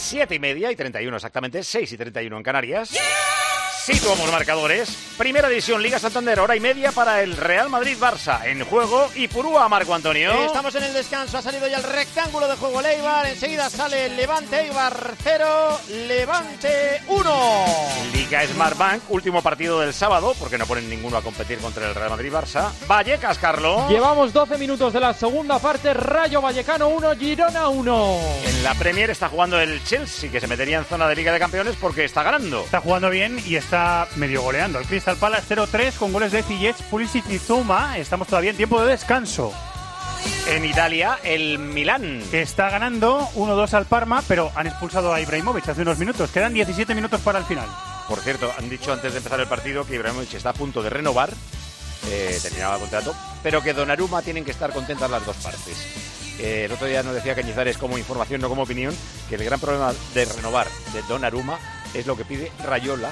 7:30 y 31 exactamente, 6:31 en Canarias. Situamos marcadores. Primera división, Liga Santander, hora y media para el Real Madrid-Barça. En juego, Ipurúa, Marco Antonio. Estamos en el descanso, ha salido ya el rectángulo de juego el Eibar. Enseguida sale el Levante, Eibar 0, Levante 1. Liga Smartbank, último partido del sábado, porque no ponen ninguno a competir contra el Real Madrid-Barça. Vallecas, Carlos. Llevamos 12 minutos de la segunda parte, Rayo Vallecano 1, Girona 1. En la Premier está jugando el Chelsea, que se metería en zona de Liga de Campeones porque está ganando. Está jugando bien y está medio goleando. El Crystal Palace 0-3 con goles de Ziyech, Pulisic y Zouma. Estamos todavía en tiempo de descanso. En Italia, el Milán, que está ganando 1-2 al Parma, pero han expulsado a Ibrahimovic hace unos minutos. Quedan 17 minutos para el final. Por cierto, han dicho antes de empezar el partido que Ibrahimovic está a punto de renovar, terminaba el contrato, pero que Donnarumma tienen que estar contentas las dos partes. El otro día nos decía Cañizares, como información, no como opinión, que el gran problema de renovar de Donnarumma es lo que pide Raiola.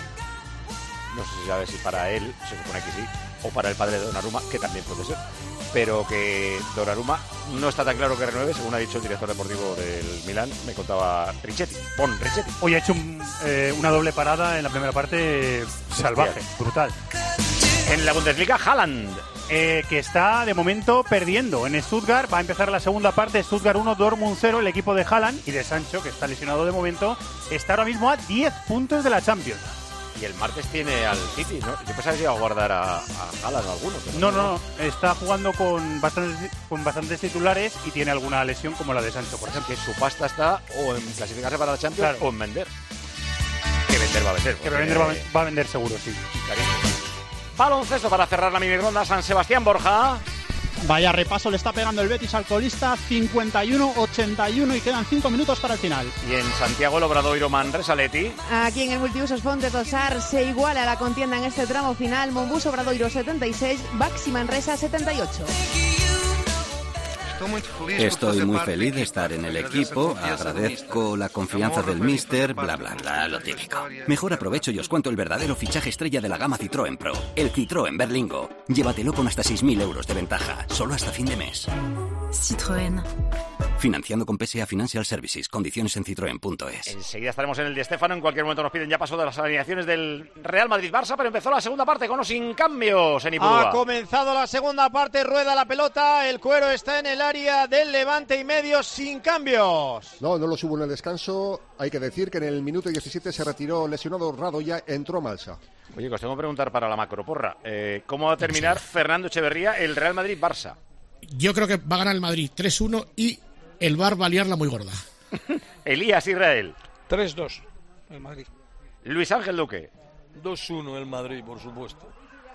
No sé si sabe si para él, se supone que sí, o para el padre de Donnarumma, que también puede ser, pero que Donnarumma no está tan claro que renueve, según ha dicho el director deportivo del Milán, me contaba Richetti. Hoy ha hecho una doble parada en la primera parte salvaje, brutal. En la Bundesliga, Haaland, que está de momento perdiendo en Stuttgart. Va a empezar la segunda parte, Stuttgart 1, Dortmund 0. El equipo de Haaland y de Sancho, que está lesionado de momento, está ahora mismo a 10 puntos de la Champions. Y el martes tiene al City, ¿no? Yo pensaba que iba a guardar a Haaland o alguno. Pero no. Está jugando con bastantes titulares y tiene alguna lesión como la de Sancho, por ejemplo. Que su pasta está o en clasificarse para la Champions, claro, o en vender. Que vender va a vender. Que vender va a vender seguro, sí. Baloncesto para cerrar la mini ronda, San Sebastián, Borja. Vaya repaso le está pegando el Betis al colista, 51-81 y quedan 5 minutos para el final. Y en Santiago el Obradoiro Manresa Leti. Aquí en el Multiusos Fonte Tosar se iguala la contienda en este tramo final. Monbus Obradoiro 76, Baxi Manresa 78. Estoy muy feliz de estar en el equipo, agradezco la confianza del míster, bla bla bla, lo típico. Mejor aprovecho y os cuento el verdadero fichaje estrella de la gama Citroën Pro, el Citroën Berlingo. Llévatelo con hasta 6.000 euros de ventaja, solo hasta fin de mes. Citroën. Financiando con PSA Financial Services. Condiciones en citroen.es. Enseguida estaremos en el Di Stéfano. En cualquier momento nos piden ya paso de las alineaciones del Real Madrid-Barça, pero empezó la segunda parte con o sin cambios en Ipurúa. Ha comenzado la segunda parte, rueda la pelota, el Cuero está en el área del Levante y medio sin cambios. No los hubo en el descanso. Hay que decir que en el minuto 17 se retiró lesionado Radoya, entró Malsa. Oye, os tengo que preguntar para la macroporra. ¿Cómo va a terminar Fernando Echeverría el Real Madrid-Barça? Yo creo que va a ganar el Madrid 3-1 y el VAR va a liarla muy gorda. Elías Israel. 3-2 el Madrid. Luis Ángel Duque. 2-1 el Madrid, por supuesto.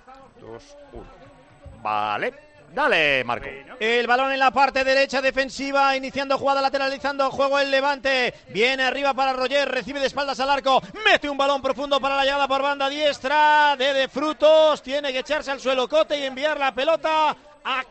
2-1. Vale. Dale, Marco. El balón en la parte derecha defensiva, iniciando jugada, lateralizando juego el Levante. Viene arriba para Roger, recibe de espaldas al arco, mete un balón profundo para la llegada por banda diestra de Frutos. Tiene que echarse al suelo Cote y enviar la pelota a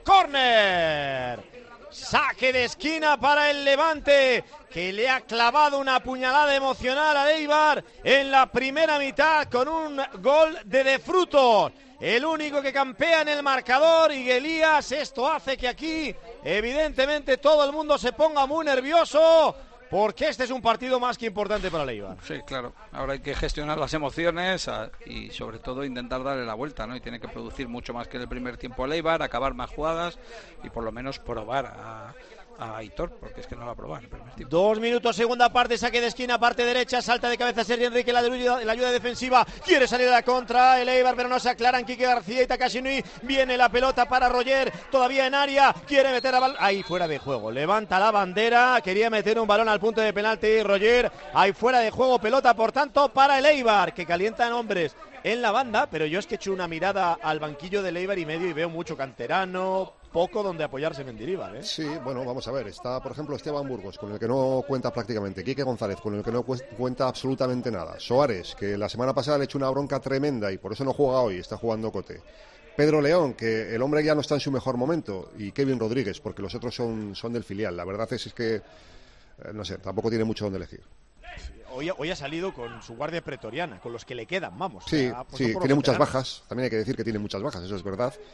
córner. Saque de esquina para el Levante, que le ha clavado una puñalada emocional a Eibar en la primera mitad con un gol de Frutos. El único que campea en el marcador, y Elías, esto hace que aquí evidentemente todo el mundo se ponga muy nervioso, porque este es un partido más que importante para el Eibar. Sí, claro. Ahora hay que gestionar las emociones y sobre todo intentar darle la vuelta, ¿no? Y tiene que producir mucho más que en el primer tiempo el Eibar, acabar más jugadas y por lo menos probar a Aitor, porque es que no la probaba en el primer tiempo. 2 minutos, segunda parte, saque de esquina, parte derecha, salta de cabeza Sergio Enrique, la ayuda defensiva, quiere salir a la contra el Eibar, pero no se aclaran Quique García y Takashi Nui. Viene la pelota para Roger, todavía en área, quiere meter a balón, ahí fuera de juego, levanta la bandera, quería meter un balón al punto de penalti Roger, ahí fuera de juego, pelota por tanto para el Eibar, que calientan hombres en la banda, pero yo es que echo una mirada al banquillo del Eibar y medio y veo mucho canterano, poco donde apoyarse Mendilibar, ¿eh? Sí, bueno, vamos a ver. Está, por ejemplo, Esteban Burgos, con el que no cuenta prácticamente. Quique González, con el que no cuenta absolutamente nada. Soares, que la semana pasada le echó una bronca tremenda y por eso no juega hoy, está jugando Cote. Pedro León, que el hombre ya no está en su mejor momento. Y Kevin Rodríguez, porque los otros son del filial. La verdad es que, no sé, tampoco tiene mucho donde elegir. Hoy ha salido con su guardia pretoriana, con los que le quedan, vamos. Sí, tiene muchas bajas. También hay que decir que tiene muchas bajas, eso es verdad.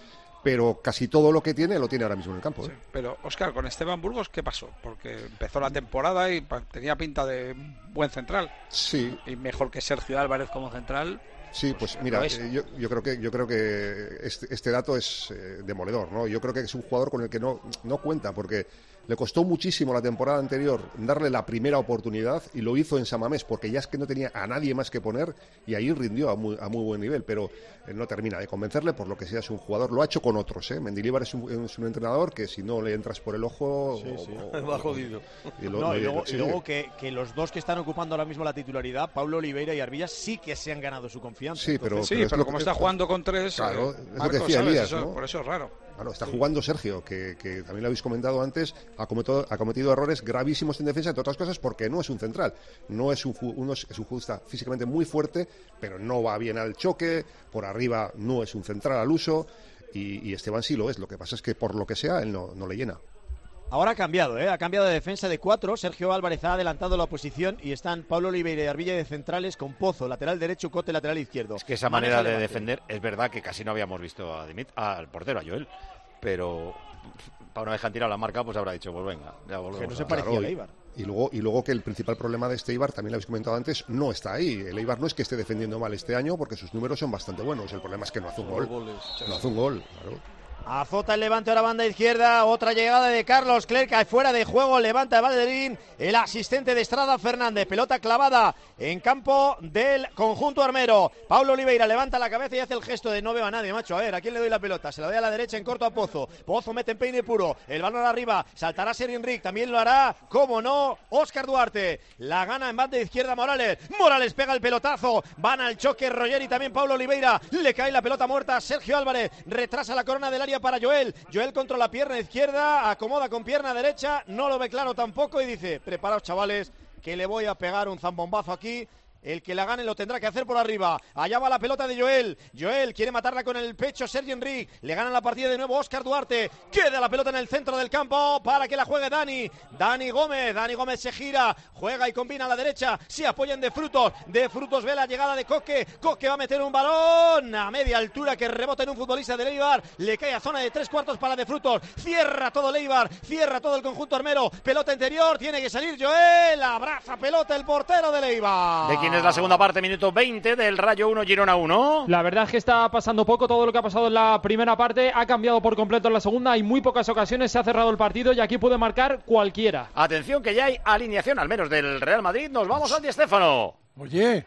pero casi todo lo que tiene lo tiene ahora mismo en el campo. Sí, pero, Óscar, con Esteban Burgos, ¿qué pasó? Porque empezó la temporada y tenía pinta de buen central. Sí. Y mejor que Sergio Álvarez como central. Sí, pues mira, yo creo que este dato es demoledor, ¿no? Yo creo que es un jugador con el que no cuenta, porque le costó muchísimo la temporada anterior darle la primera oportunidad y lo hizo en San Mamés, porque ya es que no tenía a nadie más que poner y ahí rindió a muy buen nivel, pero no termina de convencerle, por lo que sea, es un jugador, lo ha hecho con otros, ¿eh? Mendilibar es un entrenador que si no le entras por el ojo... va jodido. Y luego que los dos que están ocupando ahora mismo la titularidad, Pablo Oliveira y Arbillas, sí que se han ganado su confianza. Sí, entonces, pero como está jugando con tres... Claro, es Marcos, lo que decía Elías, eso, ¿no? Por eso es raro. Claro, está jugando Sergio, que también lo habéis comentado antes, ha cometido errores gravísimos en defensa, entre otras cosas, porque no es un central, es un futbolista físicamente muy fuerte, pero no va bien al choque, por arriba no es un central al uso, y Esteban sí lo es, lo que pasa es que por lo que sea, él no le llena. Ahora ha cambiado de defensa de 4. Sergio Álvarez ha adelantado la oposición y están Pablo Oliveira y Arbilla de centrales con Pozo, lateral derecho, Cote, lateral izquierdo. Es que esa manera de defender, es verdad que casi no habíamos visto al portero, a Joel, pero para una vez que han tirado la marca, pues habrá dicho, pues venga, ya volvemos. Que no se parecía a Eibar. Y luego que el principal problema de este Eibar, también lo habéis comentado antes, no está ahí. El Eibar no es que esté defendiendo mal este año, porque sus números son bastante buenos. El problema es que no hace un gol. No hace un gol, claro. Azota el Levante, ahora banda izquierda, otra llegada de Carlos Clerc, fuera de juego, levanta Valderín, el asistente de Estrada Fernández, pelota clavada en campo del conjunto armero. Pablo Oliveira levanta la cabeza y hace el gesto de no veo a nadie, macho, a ver, ¿a quién le doy la pelota? Se la doy a la derecha en corto a Pozo, Pozo mete en peine puro, el balón arriba, saltará Sergio Enric, también lo hará, cómo no, Óscar Duarte, la gana en banda izquierda Morales pega el pelotazo, van al choque Roger y también Pablo Oliveira, le cae la pelota muerta, Sergio Álvarez retrasa la corona del área para Joel contra la pierna izquierda, acomoda con pierna derecha, no lo ve claro tampoco y dice, preparaos chavales, que le voy a pegar un zambombazo aquí. El que la gane lo tendrá que hacer por arriba. Allá va la pelota de Joel. Joel quiere matarla con el pecho. Sergio Enric. Le gana la partida de nuevo Óscar Duarte. Queda la pelota en el centro del campo para que la juegue Dani. Dani Gómez se gira. Juega y combina a la derecha. Se apoyan de Frutos. De Frutos ve la llegada de Coque. Coque va a meter un balón a media altura que rebota en un futbolista de Eibar. Le cae a zona de 3/4 para de Frutos. Cierra todo el Eibar. Cierra todo el conjunto armero. Pelota interior. Tiene que salir Joel. Abraza pelota el portero de Eibar. ¿De quién es la segunda parte? Minuto 20 del Rayo 1, Girona 1. La verdad es que está pasando poco. Todo lo que ha pasado en la primera parte ha cambiado por completo en la segunda. Hay muy pocas ocasiones, se ha cerrado el partido y aquí puede marcar cualquiera. Atención que ya hay alineación, al menos del Real Madrid. Nos vamos al Di Stéfano. Oye,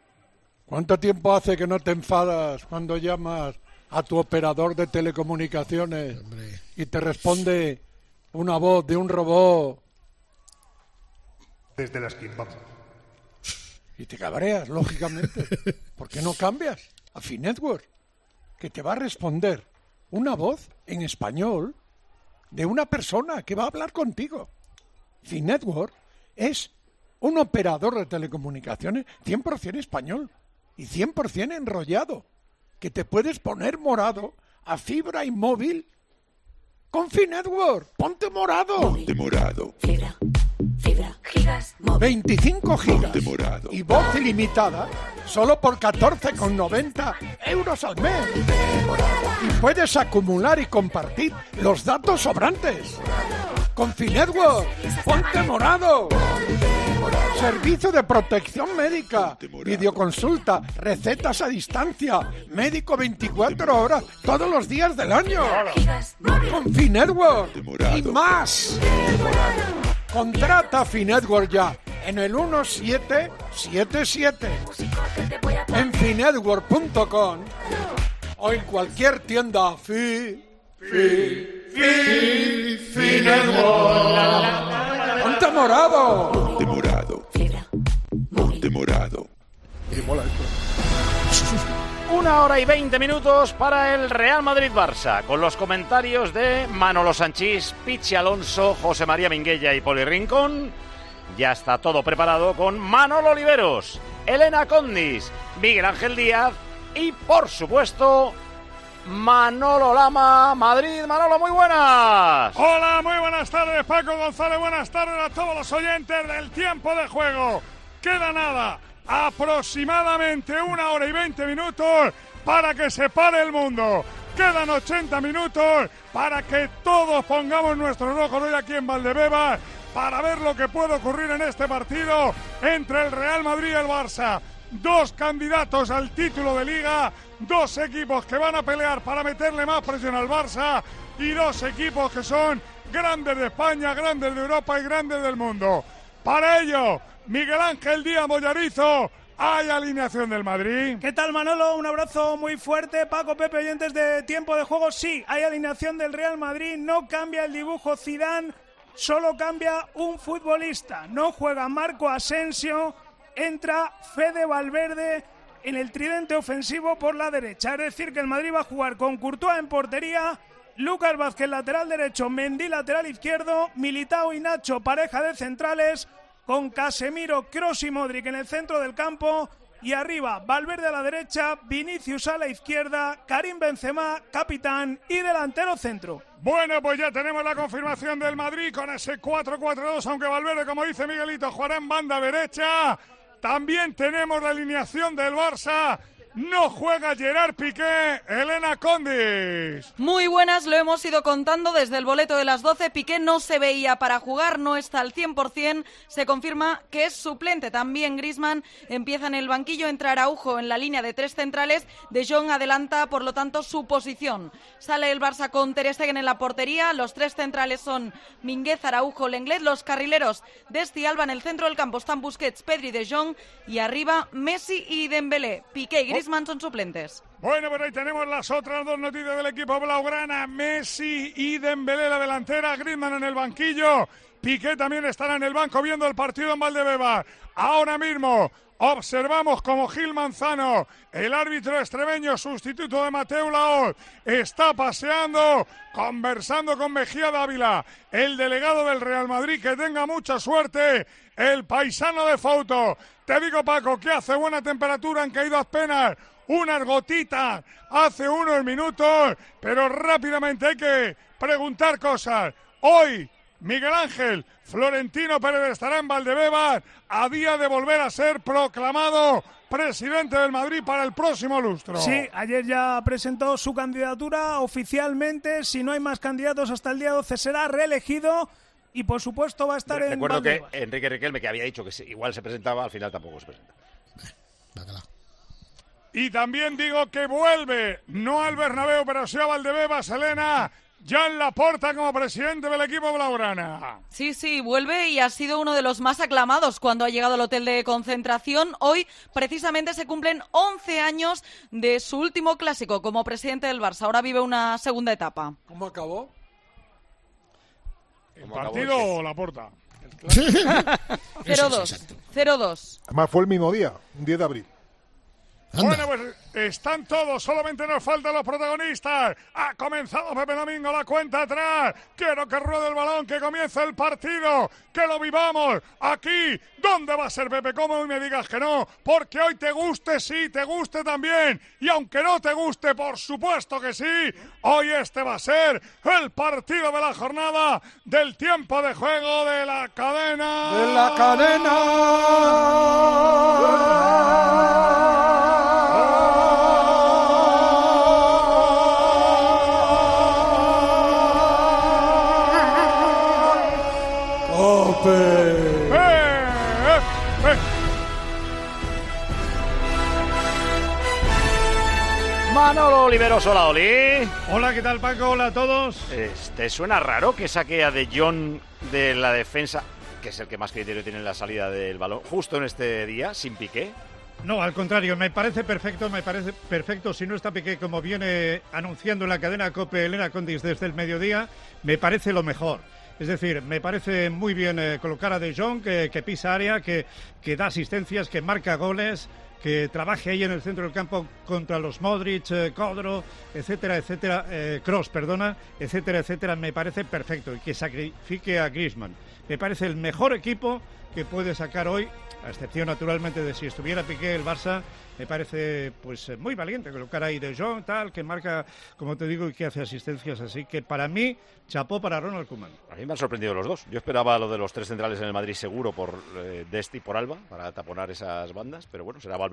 ¿cuánto tiempo hace que no te enfadas cuando llamas a tu operador de telecomunicaciones y te responde una voz de un robot desde la esquina? Y te cabreas, lógicamente. ¿Por qué no cambias a Finetwork? Que te va a responder una voz en español de una persona que va a hablar contigo. Finetwork es un operador de telecomunicaciones 100% español y 100% enrollado, que te puedes poner morado a fibra y móvil con Finetwork. ¡Ponte morado! Ponte morado. Fibra, gigas, móvil. 25 gigas y voz ilimitada solo por 14,90 euros al mes. Y puedes acumular y compartir los datos sobrantes. Con Finetwork, ponte morado. Servicio de protección médica, videoconsulta, recetas a distancia, médico 24 horas, todos los días del año. Con Finetwork y más. Contrata Finetwork ya en el 1777, en finetwork.com o en cualquier tienda Finetwork. ¡Ponte morado! Ponte morado. Ponte morado. Y mola esto. 1 hora y 20 minutos para el Real Madrid-Barça, con los comentarios de Manolo Sanchís, Pichi Alonso, José María Minguella y Poli Rincón. Ya está todo preparado con Manolo Oliveros, Elena Condis, Miguel Ángel Díaz y, por supuesto, Manolo Lama. Madrid, Manolo, muy buenas. Hola, muy buenas tardes, Paco González, buenas tardes a todos los oyentes del tiempo de juego. Queda nada, aproximadamente 1 hora y 20 minutos para que se pare el mundo, Quedan 80 minutos para que todos pongamos nuestros ojos hoy aquí en Valdebebas para ver lo que puede ocurrir en este partido entre el Real Madrid y el Barça. Dos candidatos al título de Liga, dos equipos que van a pelear para meterle más presión al Barça y dos equipos que son grandes de España, grandes de Europa y grandes del mundo. Para ello, Miguel Ángel Díaz Mollarizo, ¿hay alineación del Madrid? ¿Qué tal, Manolo? Un abrazo muy fuerte. Paco, Pepe, oyentes de Tiempo de Juego. Sí, hay alineación del Real Madrid. No cambia el dibujo Zidane, solo cambia un futbolista. No juega Marco Asensio, entra Fede Valverde en el tridente ofensivo por la derecha. Es decir, que el Madrid va a jugar con Courtois en portería, Lucas Vázquez lateral derecho, Mendy lateral izquierdo, Militao y Nacho pareja de centrales, con Casemiro, Kroos y Modric en el centro del campo, y arriba Valverde a la derecha, Vinicius a la izquierda, Karim Benzema, capitán y delantero centro. Bueno, pues ya tenemos la confirmación del Madrid con ese 4-4-2, aunque Valverde, como dice Miguelito, jugará en banda derecha. También tenemos la alineación del Barça. No juega Gerard Piqué, Elena Condis. Muy buenas, lo hemos ido contando desde el boleto de las 12. Piqué no se veía para jugar, no está al 100%. Se confirma que es suplente. También Griezmann empieza en el banquillo, entra Araujo en la línea de tres centrales. De Jong adelanta, por lo tanto, su posición. Sale el Barça con Ter Stegen en la portería. Los tres centrales son Mínguez, Araujo, Lenglet. Los carrileros Desti y Alba en el centro del campo están Busquets, Pedri, De Jong. Y arriba Messi y Dembélé. Piqué y Griezmann son suplentes. Bueno, pues ahí tenemos las otras dos noticias del equipo blaugrana. Messi y Dembélé la delantera, Griezmann en el banquillo. Piqué también estará en el banco viendo el partido en Valdebebas. Ahora mismo observamos como Gil Manzano, el árbitro extremeño sustituto de Mateu Laoz, está paseando, conversando con Mejía Dávila, el delegado del Real Madrid. Que tenga mucha suerte el paisano de Fouto. Te digo, Paco, que hace buena temperatura, han caído apenas unas gotitas hace unos minutos, pero rápidamente hay que preguntar cosas. Hoy, Miguel Ángel Florentino Pérez estará en Valdebebas a día de volver a ser proclamado presidente del Madrid para el próximo lustro. Sí, ayer ya presentó su candidatura oficialmente. Si no hay más candidatos hasta el día 12 será reelegido. Y por supuesto va a estar en Recuerdo Valdebebas. que Enrique Riquelme, que había dicho que igual se presentaba, al final tampoco se presenta. Y también digo que vuelve, no al Bernabéu, pero sí a Valdebebas, Elena, Jan Laporta como presidente del equipo blaugrana. Sí, vuelve y ha sido uno de los más aclamados cuando ha llegado al hotel de concentración. Hoy precisamente se cumplen 11 años de su último clásico como presidente del Barça. Ahora vive una segunda etapa. ¿Cómo acabó? ¿El partido o Laporta? 0-2. Además fue el mismo día, un 10 de abril. Bueno, pues están todos, solamente nos faltan los protagonistas. Ha comenzado Pepe Domingo, la cuenta atrás. Quiero que ruede el balón, que comience el partido, que lo vivamos aquí. ¿Dónde va a ser, Pepe? ¿Cómo hoy me digas que no? Porque hoy te guste, sí, te guste también. Y aunque no te guste, por supuesto que sí, hoy este va a ser el partido de la jornada del tiempo de juego de la cadena. ¡De la cadena! Manolo Olivero Solaoli. Hola, ¿qué tal, Paco? Hola a todos. ¿Te suena raro que saque a De Jong de la defensa, que es el que más criterio tiene en la salida del balón, justo en este día, sin Piqué? No, al contrario, me parece perfecto. Si no está Piqué, como viene anunciando en la cadena COPE Elena Condis desde el mediodía, me parece lo mejor. Es decir, me parece muy bien colocar a De Jong, que pisa área, que da asistencias, que marca goles, que trabaje ahí en el centro del campo contra los Modric, Kodro, etcétera, Kroos, etcétera, me parece perfecto. Y que sacrifique a Griezmann. Me parece el mejor equipo que puede sacar hoy, a excepción naturalmente de si estuviera Piqué el Barça. Me parece pues muy valiente colocar ahí De Jong, tal, que marca, como te digo, y que hace asistencias. Así que para mí, chapó para Ronald Koeman. A mí me han sorprendido los dos. Yo esperaba lo de los tres centrales en el Madrid seguro por Desti y por Alba, para taponar esas bandas, pero bueno, será Valverde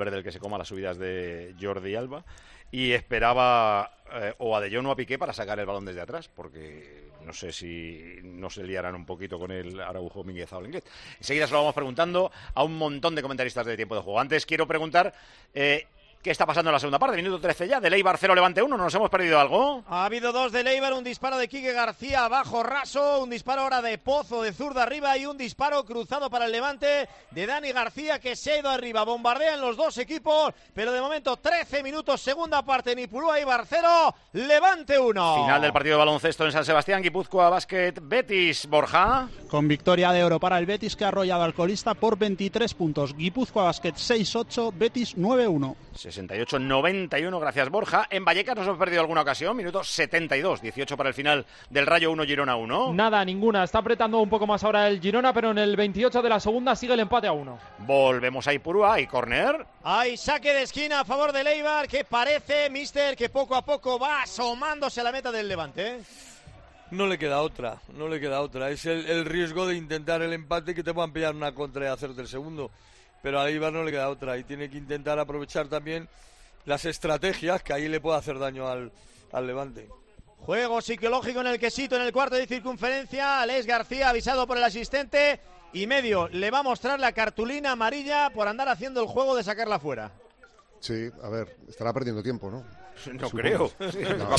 Valverde el que se coma las subidas de Jordi Alba. Y esperaba o a De Jong o a Piqué para sacar el balón desde atrás, porque no sé si no se liarán un poquito con el Araujo, Mínguez o Lenglet. Enseguida se lo vamos preguntando a un montón de comentaristas de Tiempo de Juego. Antes quiero preguntar... ¿qué está pasando en la segunda parte? Minuto 13 ya, del Eibar 0, Levante 1, ¿nos hemos perdido algo? Ha habido 2 del Eibar, un disparo de Quique García bajo raso, un disparo ahora de Pozo de zurda arriba y un disparo cruzado para el Levante de Dani García que se ha ido arriba. Bombardean los dos equipos, pero de momento 13 minutos, segunda parte, Nipurúa Eibar 0, Levante 1. Final del partido de baloncesto en San Sebastián, Guipúzcoa Basket Betis, Borja. Con victoria de oro para el Betis que ha arrollado al colista por 23 puntos. Guipúzcoa Basket 6-8, Betis 9-1. 68-91, gracias Borja. En Vallecas nos hemos perdido alguna ocasión, minuto 72, 18 para el final del Rayo 1, Girona 1. Nada, ninguna, está apretando un poco más ahora el Girona, pero en el 28 de la segunda sigue el empate a 1. Volvemos a Ipurúa, y córner. Hay saque de esquina a favor del Eibar, que parece, mister, que poco a poco va asomándose a la meta del Levante. No le queda otra. Es el riesgo de intentar el empate, que te puedan pillar una contra y hacerte el segundo. Pero a Eibar no le queda otra y tiene que intentar aprovechar también las estrategias, que ahí le puede hacer daño al Levante. Juego psicológico en el quesito en el cuarto de circunferencia. Alex García, avisado por el asistente, y medio le va a mostrar la cartulina amarilla por andar haciendo el juego de sacarla fuera. Sí, a ver, estará perdiendo tiempo, ¿no? No creo. Sí,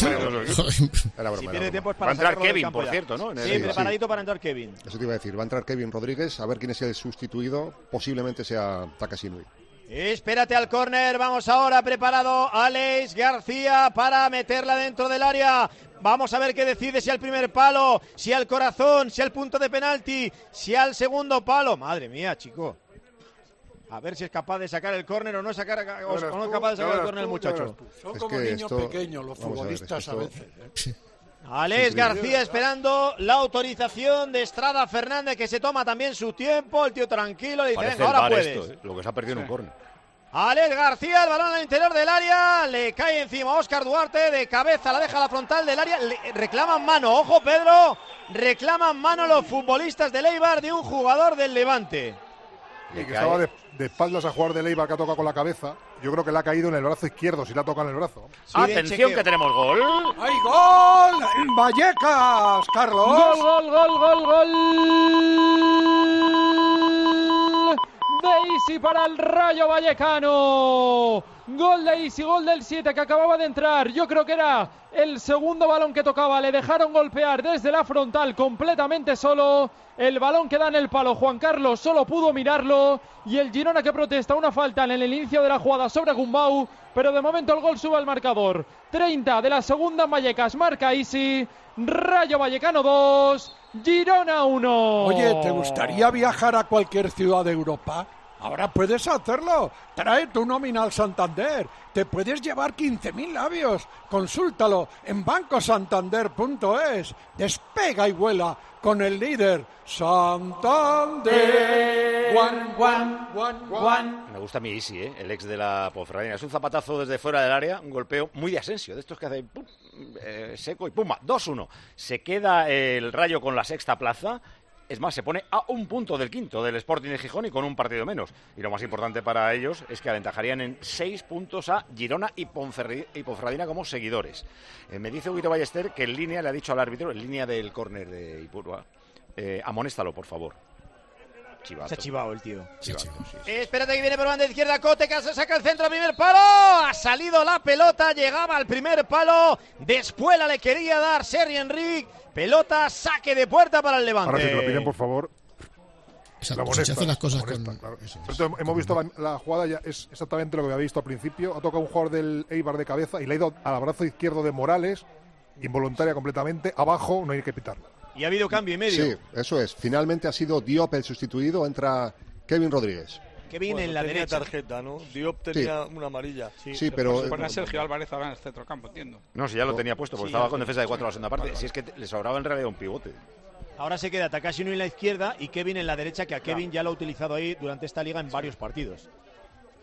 era broma, si pierde tiempo es va para a entrar sacarlo del Kevin, campo por ya. cierto, ¿no? Sí, preparadito para entrar Kevin. Eso te iba a decir, va a entrar Kevin Rodríguez, a ver quién es el sustituido, posiblemente sea Takashi Inui. Espérate al córner, vamos ahora, preparado Alex García para meterla dentro del área. Vamos a ver qué decide, si al primer palo, si al corazón, si al punto de penalti, si al segundo palo. Madre mía, chico. A ver si es capaz de sacar el córner o no es capaz de sacar el córner el muchacho. Son como niños pequeños los futbolistas a veces. Alex García esperando la autorización de Estrada Fernández, que se toma también su tiempo. El tío tranquilo le dice, parece venga, ahora puedes. Esto, lo que se ha perdido en un córner. Alex García, el balón al interior del área, le cae encima Óscar Duarte, de cabeza la deja a la frontal del área, reclaman mano, ojo Pedro, reclaman mano los futbolistas del Eibar de un jugador del Levante. Y que estaba de espaldas a jugar del Eibar, que ha tocado con la cabeza. Yo creo que le ha caído en el brazo izquierdo, si le ha tocado en el brazo. Sí, atención, que tenemos gol. ¡Hay gol! ¡En Vallecas, Carlos! ¡Gol! De Isi para el Rayo Vallecano. Gol de Isi, gol del 7 que acababa de entrar. Yo creo que era el segundo balón que tocaba. Le dejaron golpear desde la frontal completamente solo. El balón que da en el palo, Juan Carlos solo pudo mirarlo. Y el Girona que protesta una falta en el inicio de la jugada sobre Gumbau. Pero de momento el gol sube al marcador. 30 de la segunda en Vallecas, marca Isi. Rayo Vallecano 2, Girona 1. Oye, ¿te gustaría viajar a cualquier ciudad de Europa? Ahora puedes hacerlo. Trae tu nómina al Santander. Te puedes llevar 15.000 labios. Consúltalo en bancosantander.es. Despega y vuela con el líder Santander. Me gusta mi Isi, el ex de la Ponferradina. Es un zapatazo desde fuera del área, un golpeo muy de Asensio, de estos que hace pum, seco y pumba, 2-1. Se queda el Rayo con la sexta plaza. Es más, se pone a un punto del quinto, del Sporting de Gijón, y con un partido menos. Y lo más importante para ellos es que aventajarían en 6 puntos a Girona y Ponferradina como seguidores. Me dice Huguito Ballester que en línea le ha dicho al árbitro, en línea del córner de Ipurúa, amonéstalo, por favor. Chivato. Se ha chivado el tío. Chivato, sí. Espérate que viene por banda izquierda, Cote, que se saca el centro, primer palo. Ha salido la pelota, llegaba al primer palo. Después la le quería dar Sergi Enrique. Pelota, saque de puerta para el Levante. Ahora si te lo piden, por favor. Exacto, si se hacen las cosas con... Claro. Hemos visto la jugada, ya es exactamente lo que había visto al principio. Ha tocado un jugador del Eibar de cabeza y le ha ido al brazo izquierdo de Morales, involuntaria completamente. Abajo no hay que pitar. Y ha habido cambio y medio. Sí, eso es. Finalmente ha sido Diop el sustituido, entra Kevin Rodríguez. Kevin en la tenía derecha. Tarjeta, ¿no? Diop tenía una amarilla. Sí, pero... Se pone a Sergio Álvarez ahora en el centrocampo, entiendo. No, si ya lo tenía puesto, porque estaba con defensa de 4 a la segunda parte. Claro. Si es que le sobraba en realidad un pivote. Ahora se queda Takashi Inui en la izquierda y Kevin en la derecha, que a Kevin ya lo ha utilizado ahí durante esta liga en varios partidos.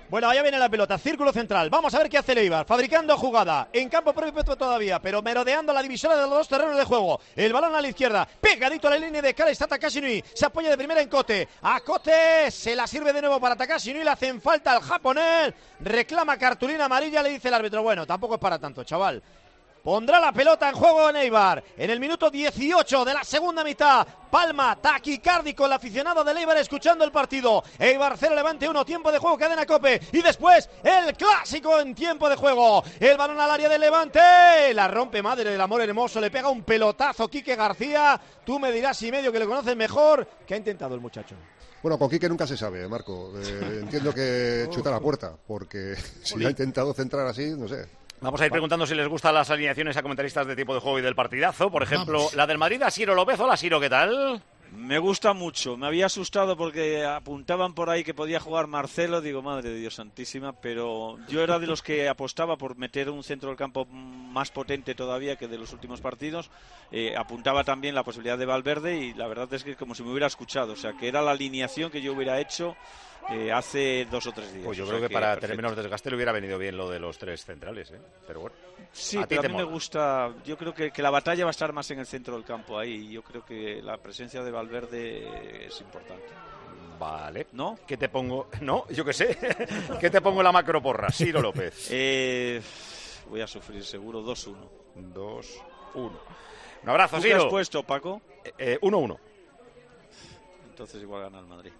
Bueno, allá viene la pelota, círculo central. Vamos a ver qué hace el Eibar. Fabricando jugada, en campo propio todavía, pero merodeando la divisoria de los dos terrenos de juego. El balón a la izquierda, pegadito a la línea de cara, está Takashi Nui. Se apoya de primera en Cote. A Cote se la sirve de nuevo para Takashi Nui. Le hacen falta al japonés. Reclama cartulina amarilla, le dice el árbitro. Bueno, tampoco es para tanto, chaval. Pondrá la pelota en juego en Eibar. En el minuto 18 de la segunda mitad. Palma, taquicárdico el aficionado del Eibar escuchando el partido. Eibar 0, Levante 1, tiempo de juego, cadena COPE. Y después el clásico en tiempo de juego. El balón al área del Levante. La rompe, madre del amor hermoso. Le pega un pelotazo Quique García. Tú me dirás y medio que le conoces mejor. ¿Qué ha intentado el muchacho? Bueno, con Quique nunca se sabe, Marco. Entiendo que chuta la puerta, porque si ha intentado centrar así, no sé. Vamos a ir preguntando si les gustan las alineaciones a comentaristas de tipo de juego y del partidazo. Por ejemplo, la del Madrid, Siro López. Hola, Siro, ¿qué tal? Me gusta mucho. Me había asustado porque apuntaban por ahí que podía jugar Marcelo. Digo, madre de Dios santísima. Pero yo era de los que apostaba por meter un centro del campo más potente todavía que de los últimos partidos. Apuntaba también la posibilidad de Valverde y la verdad es que como si me hubiera escuchado. O sea, que era la alineación que yo hubiera hecho hace 2 o 3 días. Pues yo creo que para tener menos desgaste le hubiera venido bien lo de los 3 centrales, pero bueno. Sí, pero a mí me gusta. Yo creo que la batalla va a estar más en el centro del campo ahí. Yo creo que la presencia de Valverde es importante. Vale. ¿No? ¿Qué te pongo? No, yo qué sé. ¿Qué te pongo en la macroporra, Siro López? Voy a sufrir seguro 2-1. 2-1. Un abrazo, Siro. ¿Qué has puesto, Paco? 1-1. Entonces igual gana el Madrid.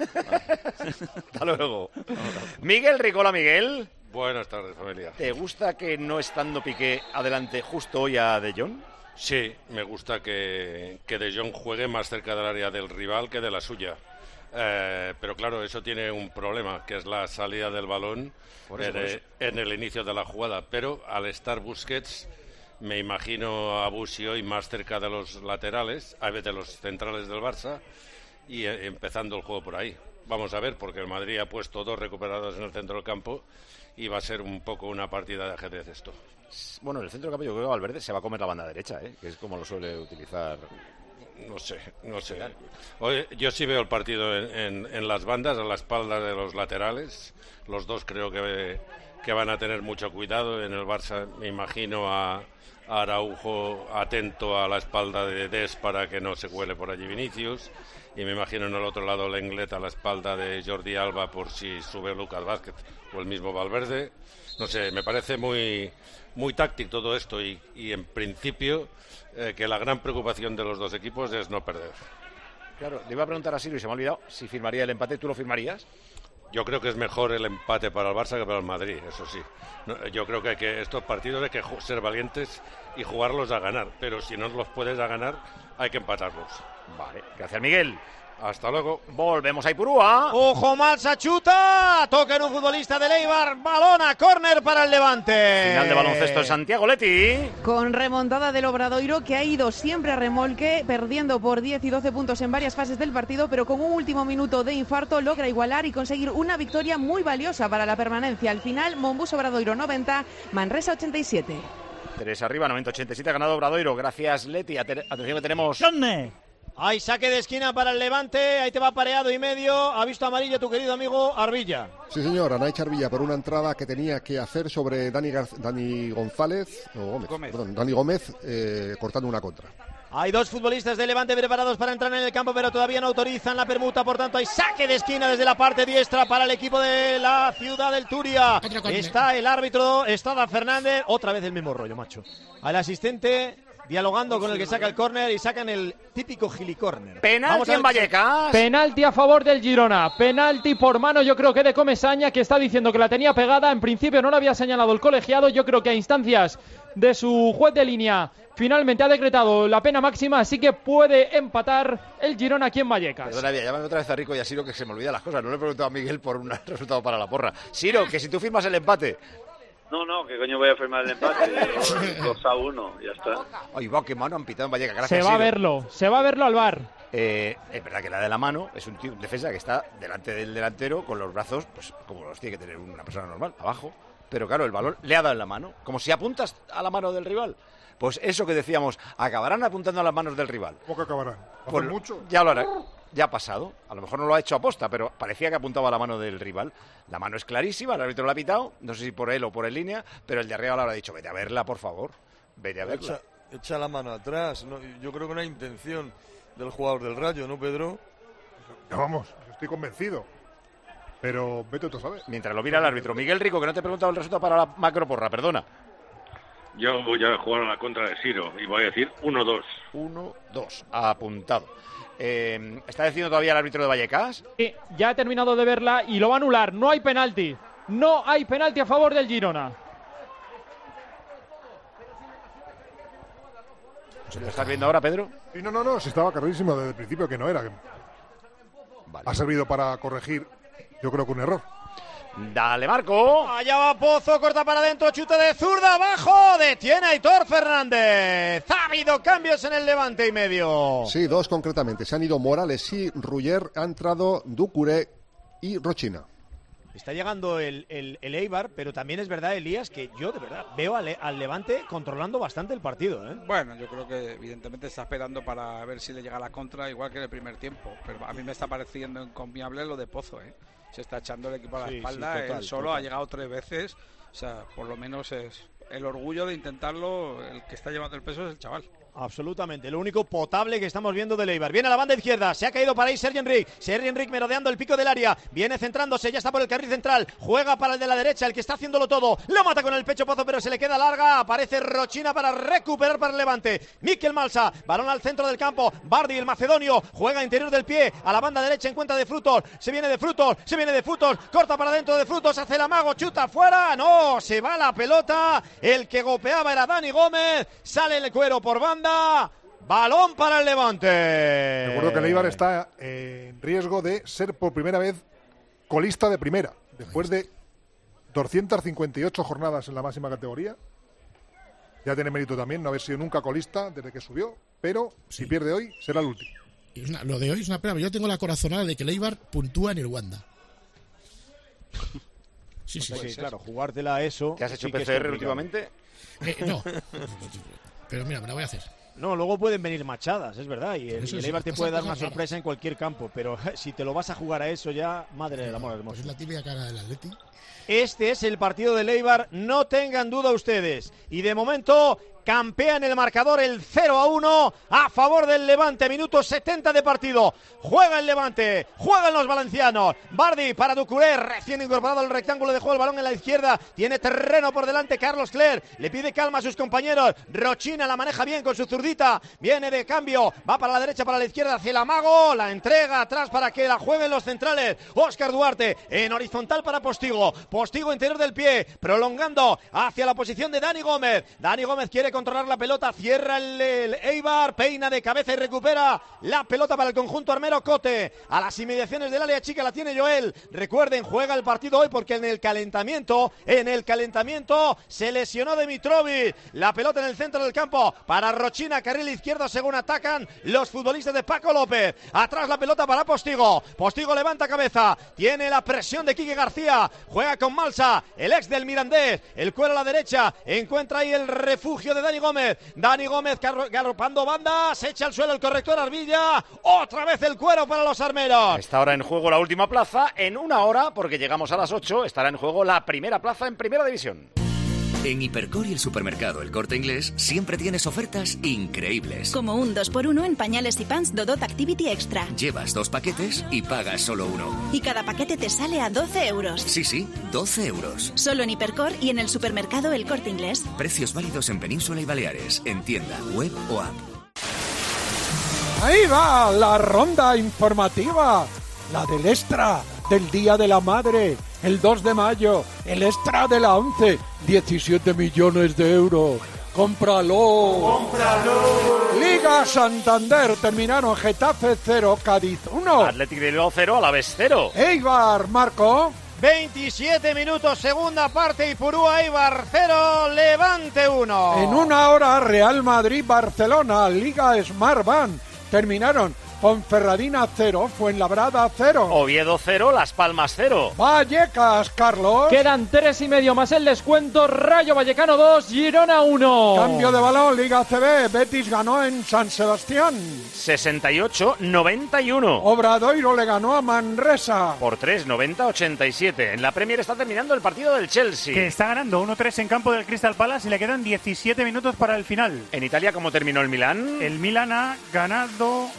Hasta luego. Miguel Ricola, Miguel. Buenas tardes, familia. ¿Te gusta que no estando Piqué adelante justo hoy a De Jong? Sí, me gusta que De Jong juegue más cerca del área del rival que de la suya. Pero claro, eso tiene un problema, que es la salida del balón en el inicio de la jugada. Pero al estar Busquets, me imagino a Busi hoy más cerca de los laterales, a vez de los centrales del Barça, y empezando el juego por ahí. Vamos a ver, porque el Madrid ha puesto 2 recuperados en el centro del campo y va a ser un poco una partida de ajedrez esto. Bueno, en el centro del campo yo creo que Valverde se va a comer la banda derecha, que es como lo suele utilizar. No sé. Oye, yo sí veo el partido en las bandas, a la espalda de los laterales. Los dos creo que van a tener mucho cuidado. En el Barça me imagino a Araujo atento a la espalda de Des para que no se cuele por allí Vinicius, y me imagino en el otro lado Lenglet a la espalda de Jordi Alba por si sube Lucas Vázquez o el mismo Valverde. No sé, me parece muy táctico todo esto y en principio que la gran preocupación de los dos equipos es no perder. Claro, le iba a preguntar a Siro y se me ha olvidado si firmaría el empate. ¿Tú lo firmarías? Yo creo que es mejor el empate para el Barça que para el Madrid, eso sí. Yo creo que estos partidos hay que ser valientes y jugarlos a ganar, pero si no los puedes a ganar, hay que empatarlos. Vale, gracias, Miguel. Hasta luego. Volvemos a Ipurúa. ¡Ojo, Malsa chuta! Toca en un futbolista de Eibar. Balón a córner para el Levante. Final de baloncesto en Santiago Leti. Con remontada del Obradoiro, que ha ido siempre a remolque, perdiendo por 10 y 12 puntos en varias fases del partido, pero con un último minuto de infarto logra igualar y conseguir una victoria muy valiosa para la permanencia. Al final, Monbus Obradoiro 90, Manresa 87. 3 arriba, 90-87, ganado Obradoiro. Gracias, Leti. Atención que tenemos... Hay saque de esquina para el Levante, ahí te va pareado y medio, ha visto amarillo tu querido amigo Arbilla. Sí, señor, Anaich Arbilla por una entrada que tenía que hacer sobre Dani Gómez, cortando una contra. Hay 2 futbolistas de Levante preparados para entrar en el campo, pero todavía no autorizan la permuta, por tanto hay saque de esquina desde la parte diestra para el equipo de la ciudad del Turia. Está el árbitro, Estrada Fernández, otra vez el mismo rollo, macho. Al asistente... dialogando con el que saca el córner y sacan el típico gilicórner. Penalti en Vallecas. Penalti a favor del Girona. Penalti por mano, yo creo que de Comesaña, que está diciendo que la tenía pegada. En principio no la había señalado el colegiado. Yo creo que a instancias de su juez de línea finalmente ha decretado la pena máxima, así que puede empatar el Girona aquí en Vallecas. Perdona, llámame otra vez a Rico y a Siro, que se me olvidan las cosas. No le he preguntado a Miguel por un resultado para la porra. Siro, que si tú firmas el empate... No, que coño voy a firmar el empate. 2-1, ya está. Ay, va, qué mano han pitado en Vallecas. Gracias, se va a verlo al VAR. Es verdad que la de la mano es un defensa que está delante del delantero con los brazos, pues como los tiene que tener una persona normal, abajo. Pero claro, el balón le ha dado en la mano, como si apuntas a la mano del rival. Pues eso que decíamos, acabarán apuntando a las manos del rival. ¿Cómo que acabarán? Pues mucho? Ya lo harán. ya ha pasado. A lo mejor no lo ha hecho aposta, pero parecía que apuntaba a la mano del rival. La mano es clarísima, el árbitro la ha pitado, no sé si por él o por en línea, pero el de arriba le habrá dicho, vete a verla, por favor, vete a verla. Echa la mano atrás, ¿no? Yo creo que no hay intención del jugador del Rayo, ¿no, Pedro? Vamos, estoy convencido. Pero vete tú a saber. Mientras lo mira el árbitro. Miguel Rico, que no te he preguntado el resultado para la macroporra, perdona. Yo voy a jugar a la contra de Siro y voy a decir 1-2. 1-2, apuntado. ¿Está decidiendo todavía el árbitro de Vallecas? Sí, ya ha terminado de verla y lo va a anular. No hay penalti. No hay penalti a favor del Girona. ¿Lo estás viendo ahora, Pedro? Sí, no, se estaba clarísimo desde el principio que no era. Vale. Ha servido para corregir, yo creo que un error. Dale, Marco. Allá va Pozo, corta para adentro, chute de zurda, abajo, detiene a Aitor Fernández. Ha habido cambios en el Levante y medio. Sí, 2 concretamente. Se han ido Morales y Ruller, ha entrado Ducuré y Rochina. Está llegando el Eibar, pero también es verdad, Elías, que yo de verdad veo al Levante controlando bastante el partido, ¿eh? Bueno, yo creo que evidentemente está esperando para ver si le llega la contra, igual que en el primer tiempo. Pero a mí me está pareciendo encomiable lo de Pozo, ¿eh? Se está echando el equipo a la espalda, sí, total, él solo total. Ha llegado 3 veces, o sea, por lo menos es el orgullo de intentarlo, el que está llevando el peso es el chaval. Absolutamente, lo único potable que estamos viendo del Eibar. Viene a la banda izquierda, se ha caído para ahí Sergi Enric merodeando el pico del área, viene centrándose, ya está por el carril central, juega para el de la derecha, el que está haciéndolo todo, lo mata con el pecho Pozo, pero se le queda larga, aparece Rochina para recuperar para el Levante, Mikel Malsa, balón al centro del campo, Bardi, el macedonio, juega interior del pie, a la banda derecha encuentra de Frutos, se viene de Frutos, corta para dentro de Frutos, hace el amago, chuta fuera, no, se va la pelota, el que golpeaba era Dani Gómez, sale el cuero por banda. Balón para el Levante. Recuerdo que el Eibar está en riesgo de ser por primera vez colista de primera, después de 258 jornadas en la máxima categoría. Ya tiene mérito también no haber sido nunca colista desde que subió, pero si pierde hoy será el último. Lo de hoy es una pena. Yo tengo la corazonada de que el Eibar puntúa en el Wanda. Sí, claro, jugártela a eso. ¿Te has hecho PCR últimamente? No. Pero mira, me la voy a hacer. No, luego pueden venir machadas, es verdad, y el Eibar te puede dar una raras. sorpresa en cualquier campo, pero si te lo vas a jugar a eso ya, madre del amor hermoso. Es la típica cara del Atleti. Este es el partido del Eibar, no tengan duda ustedes. Y de momento campea en el marcador el 0-1 a favor del Levante. Minuto 70 de partido. Juega el Levante, juegan los valencianos. Bardi para Ducuré, recién incorporado al rectángulo de juego, el balón en la izquierda. Tiene terreno por delante Carlos Cler. Le pide calma a sus compañeros. Rochina la maneja bien con su zurdita. Viene de cambio, va para la derecha, para la izquierda, hacia el amago. La entrega atrás para que la jueguen los centrales. Óscar Duarte en horizontal para Postigo. Postigo interior del pie, prolongando hacia la posición de Dani Gómez. Dani Gómez quiere controlar la pelota, cierra el Eibar, peina de cabeza y recupera la pelota para el conjunto armero Cote. A las inmediaciones del área chica la tiene Joel. Recuerden, juega el partido hoy porque en el calentamiento se lesionó Dimitrovic. La pelota en el centro del campo para Rochina, carril izquierdo según atacan los futbolistas de Paco López. Atrás la pelota para Postigo. Postigo levanta cabeza, tiene la presión de Quique García, juega con Malsa, el ex del Mirandés, el cuero a la derecha, encuentra ahí el refugio de Dani Gómez. Dani Gómez galopando banda, se echa al suelo el corrector Arbilla, otra vez el cuero para los armeros. Está ahora en juego la última plaza, en una hora, porque llegamos a las 8, estará en juego la primera plaza en Primera División. En Hipercor y el supermercado El Corte Inglés siempre tienes ofertas increíbles. Como un 2x1 en pañales y pants Dodot Activity Extra. Llevas 2 paquetes y pagas solo uno. Y cada paquete te sale a 12 euros. Sí, 12 euros. Solo en Hipercor y en el supermercado El Corte Inglés. Precios válidos en Península y Baleares, en tienda, web o app. Ahí va la ronda informativa, la del extra del Día de la Madre, el 2 de mayo, el extra de la 11, 17 millones de euros. ¡Cómpralo! Liga Santander, terminaron Getafe 0, Cádiz 1. Athletic de Bilbao 0, Alavés 0. Eibar, Marco. 27 minutos, segunda parte, Ipurúa Eibar 0, Levante 1. En una hora, Real Madrid, Barcelona, Liga Smartbank. Terminaron Ponferradina 0, Fuenlabrada 0. Oviedo 0, Las Palmas 0. Vallecas, Carlos. Quedan 3,5 más el descuento. Rayo Vallecano 2, Girona 1. Cambio de balón, Liga CB. Betis ganó en San Sebastián. 68-91. Obradoiro le ganó a Manresa. Por 3, 90-87. En la Premier está terminando el partido del Chelsea. Que está ganando 1-3 en campo del Crystal Palace y le quedan 17 minutos para el final. En Italia, ¿cómo terminó el Milán? El Milán ha ganado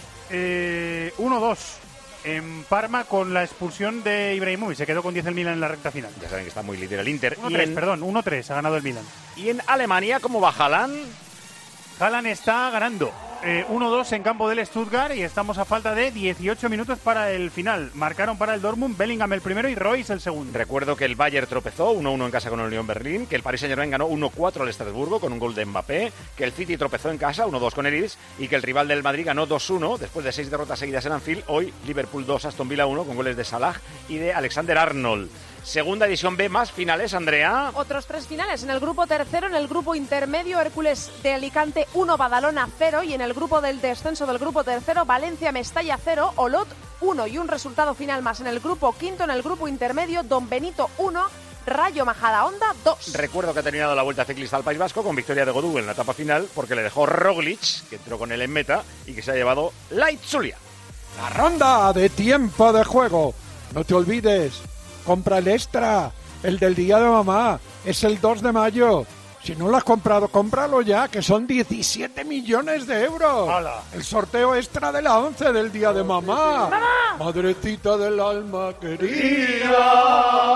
1-2 en Parma con la expulsión de Ibrahimovic. Se quedó con 10 el Milan en la recta final. Ya saben que está muy líder el Inter. 1-3 ha ganado el Milan. ¿Y en Alemania cómo va Haaland? Haaland está ganando 1-2 en campo del Stuttgart y estamos a falta de 18 minutos para el final. Marcaron para el Dortmund Bellingham el primero y Royce el segundo. Recuerdo que el Bayern tropezó 1-1 en casa con el Unión Berlín, que el Paris Saint-Germain ganó 1-4 al Estrasburgo con un gol de Mbappé, que el City tropezó en casa 1-2 con el Leeds y que el rival del Madrid ganó 2-1 después de 6 derrotas seguidas en Anfield. Hoy Liverpool 2, Aston Villa 1 con goles de Salah y de Alexander Arnold. Segunda división B, más finales, Andrea. Otros 3 finales. En el grupo tercero, en el grupo intermedio, Hércules de Alicante 1, Badalona 0. Y en el grupo del descenso del grupo tercero, Valencia Mestalla 0, Olot 1. Y un resultado final más. En el grupo quinto, en el grupo intermedio, Don Benito 1, Rayo Majadahonda 2. Recuerdo que ha terminado la Vuelta Ciclista al País Vasco con victoria de Godú en la etapa final porque le dejó Roglic, que entró con él en meta y que se ha llevado la Itzulia. La ronda de tiempo de juego. No te olvides. Compra el extra, el del Día de Mamá, es el 2 de mayo. Si no lo has comprado, cómpralo ya, que son 17 millones de euros. ¡Hala! El sorteo extra de la 11 del Día de Mamá. ¡Mamá! Madrecita del alma querida.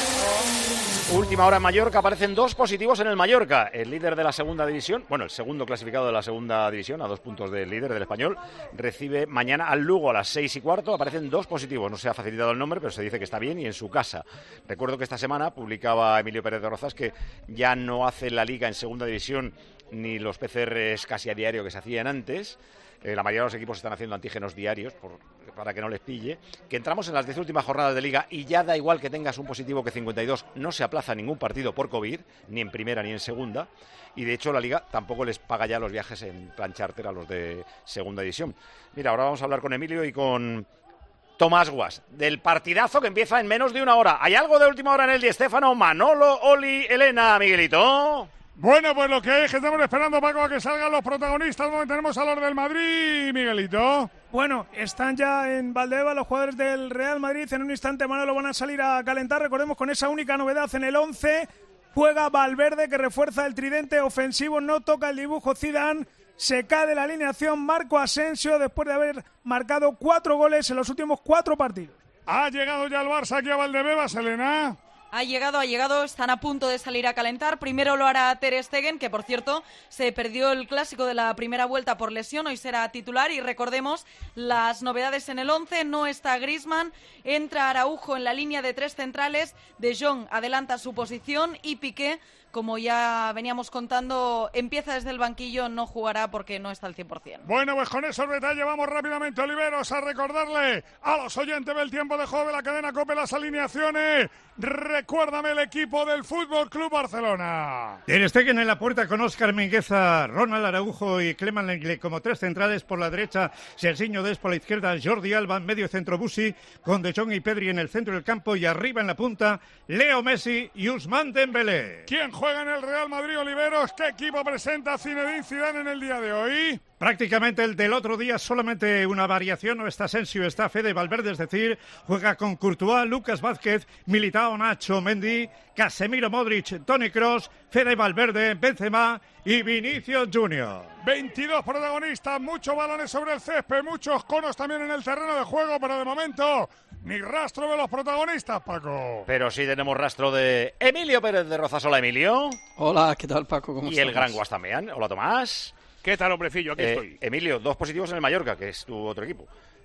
Última hora en Mallorca, aparecen 2 positivos en el Mallorca. El líder de la segunda división, bueno, el segundo clasificado de la segunda división, a 2 puntos del líder del Español, recibe mañana al Lugo a las 6:15. Aparecen 2 positivos, no se ha facilitado el nombre, pero se dice que está bien y en su casa. Recuerdo que esta semana publicaba Emilio Pérez de Rozas que ya no hace la Liga en segunda división ni los PCRs casi a diario que se hacían antes. La mayoría de los equipos están haciendo antígenos diarios para que no les pille. Que entramos en las 10 últimas jornadas de Liga y ya da igual que tengas un positivo que 52. No se aplaza ningún partido por COVID, ni en primera ni en segunda. Y de hecho la Liga tampoco les paga ya los viajes en plan charter a los de segunda división. Mira, ahora vamos a hablar con Emilio y con Tomás Guas del partidazo que empieza en menos de una hora. ¿Hay algo de última hora en el Di Stéfano? Manolo, Oli, Elena, Miguelito. Bueno, pues lo que es que estamos esperando, Paco, a que salgan los protagonistas. ¿Dónde tenemos a los del Madrid, Miguelito? Bueno, están ya en Valdebeba los jugadores del Real Madrid. En un instante, Manolo, van a salir a calentar. Recordemos con esa única novedad en el 11. Juega Valverde, que refuerza el tridente ofensivo. No toca el dibujo Zidane. Se cae de la alineación Marco Asensio después de haber marcado 4 goles en los últimos 4 partidos. Ha llegado ya el Barça aquí a Valdebebas, Elena. Ha llegado, están a punto de salir a calentar. Primero lo hará Ter Stegen, que por cierto se perdió el clásico de la primera vuelta por lesión, hoy será titular. Y recordemos las novedades en el 11, no está Griezmann, entra Araujo en la línea de 3 centrales, De Jong adelanta su posición y Piqué, como ya veníamos contando, empieza desde el banquillo, no jugará porque no está al 100%. Bueno, pues con esos detalles vamos rápidamente, Oliveros, a recordarle a los oyentes del tiempo de juego de la cadena COPE las alineaciones. Recuérdame el equipo del Fútbol Club Barcelona. Ter Stegen en la puerta con Óscar Mingueza, Ronald Araujo y Clément Lenglet como 3 centrales. Por la derecha, Serginho Dest, por la izquierda, Jordi Alba, medio centro Busi, con De Jong y Pedri en el centro del campo y arriba en la punta, Leo Messi y Ousmane Dembélé. ¿Quién juega en el Real Madrid, Oliveros? ¿Qué equipo presenta Zinedine Zidane en el día de hoy? Prácticamente el del otro día, solamente una variación, no está Asensio, está Fede Valverde, es decir, juega con Courtois, Lucas Vázquez, Militao, Nacho, Mendy, Casemiro, Modric, Toni Kroos, Fede Valverde, Benzema y Vinicius Junior. 22 protagonistas, muchos balones sobre el césped, muchos conos también en el terreno de juego, pero de momento ni rastro de los protagonistas, Paco. Pero sí tenemos rastro de Emilio Pérez de Rozas. Hola, Emilio. Hola, ¿qué tal, Paco? ¿Cómo estás? Y el gran Guastamián. Hola, Tomás. ¿Qué tal, hombrecillo? Aquí estoy. Emilio, 2 positivos en el Mallorca, que es tu otro equipo.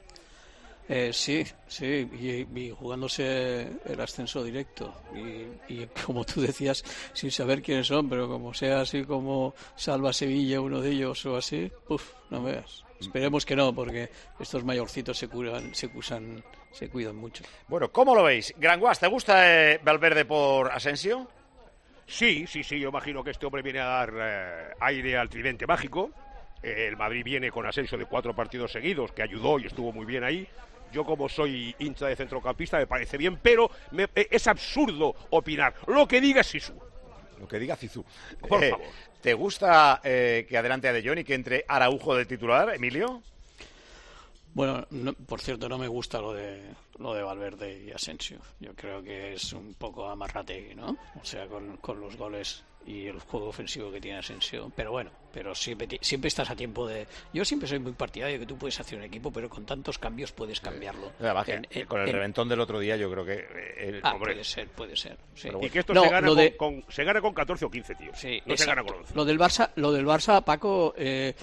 Sí, y jugándose el ascenso directo. Y como tú decías, sin saber quiénes son, pero como sea así como Salva Sevilla, uno de ellos o así, no veas. Esperemos que no, porque estos mayorcitos se cuidan mucho. Bueno, ¿cómo lo veis? Gran Guas, ¿te gusta Valverde por Asensio? Sí, yo imagino que este hombre viene a dar aire al tridente mágico El Madrid viene con Asensio de 4 partidos seguidos, que ayudó y estuvo muy bien ahí. Yo, como soy hincha de centrocampista, me parece bien, pero es absurdo opinar. Lo que diga Zizou. Lo que diga Zizou. Por favor. ¿Te gusta que adelante a De Jong y que entre Araujo de titular, Emilio? Bueno, por cierto, no me gusta lo de Valverde y Asensio. Yo creo que es un poco amarrategui, ¿no? O sea, con los goles y el juego ofensivo que tiene Asensio. Pero bueno, siempre estás a tiempo de... Yo siempre soy muy partidario de que tú puedes hacer un equipo, pero con tantos cambios puedes cambiarlo. Con el reventón del otro día yo creo que... puede ser. Sí. Y que esto se gana con 14 o 15, tío. Sí, no se gana con 11. Lo del Barça, Paco...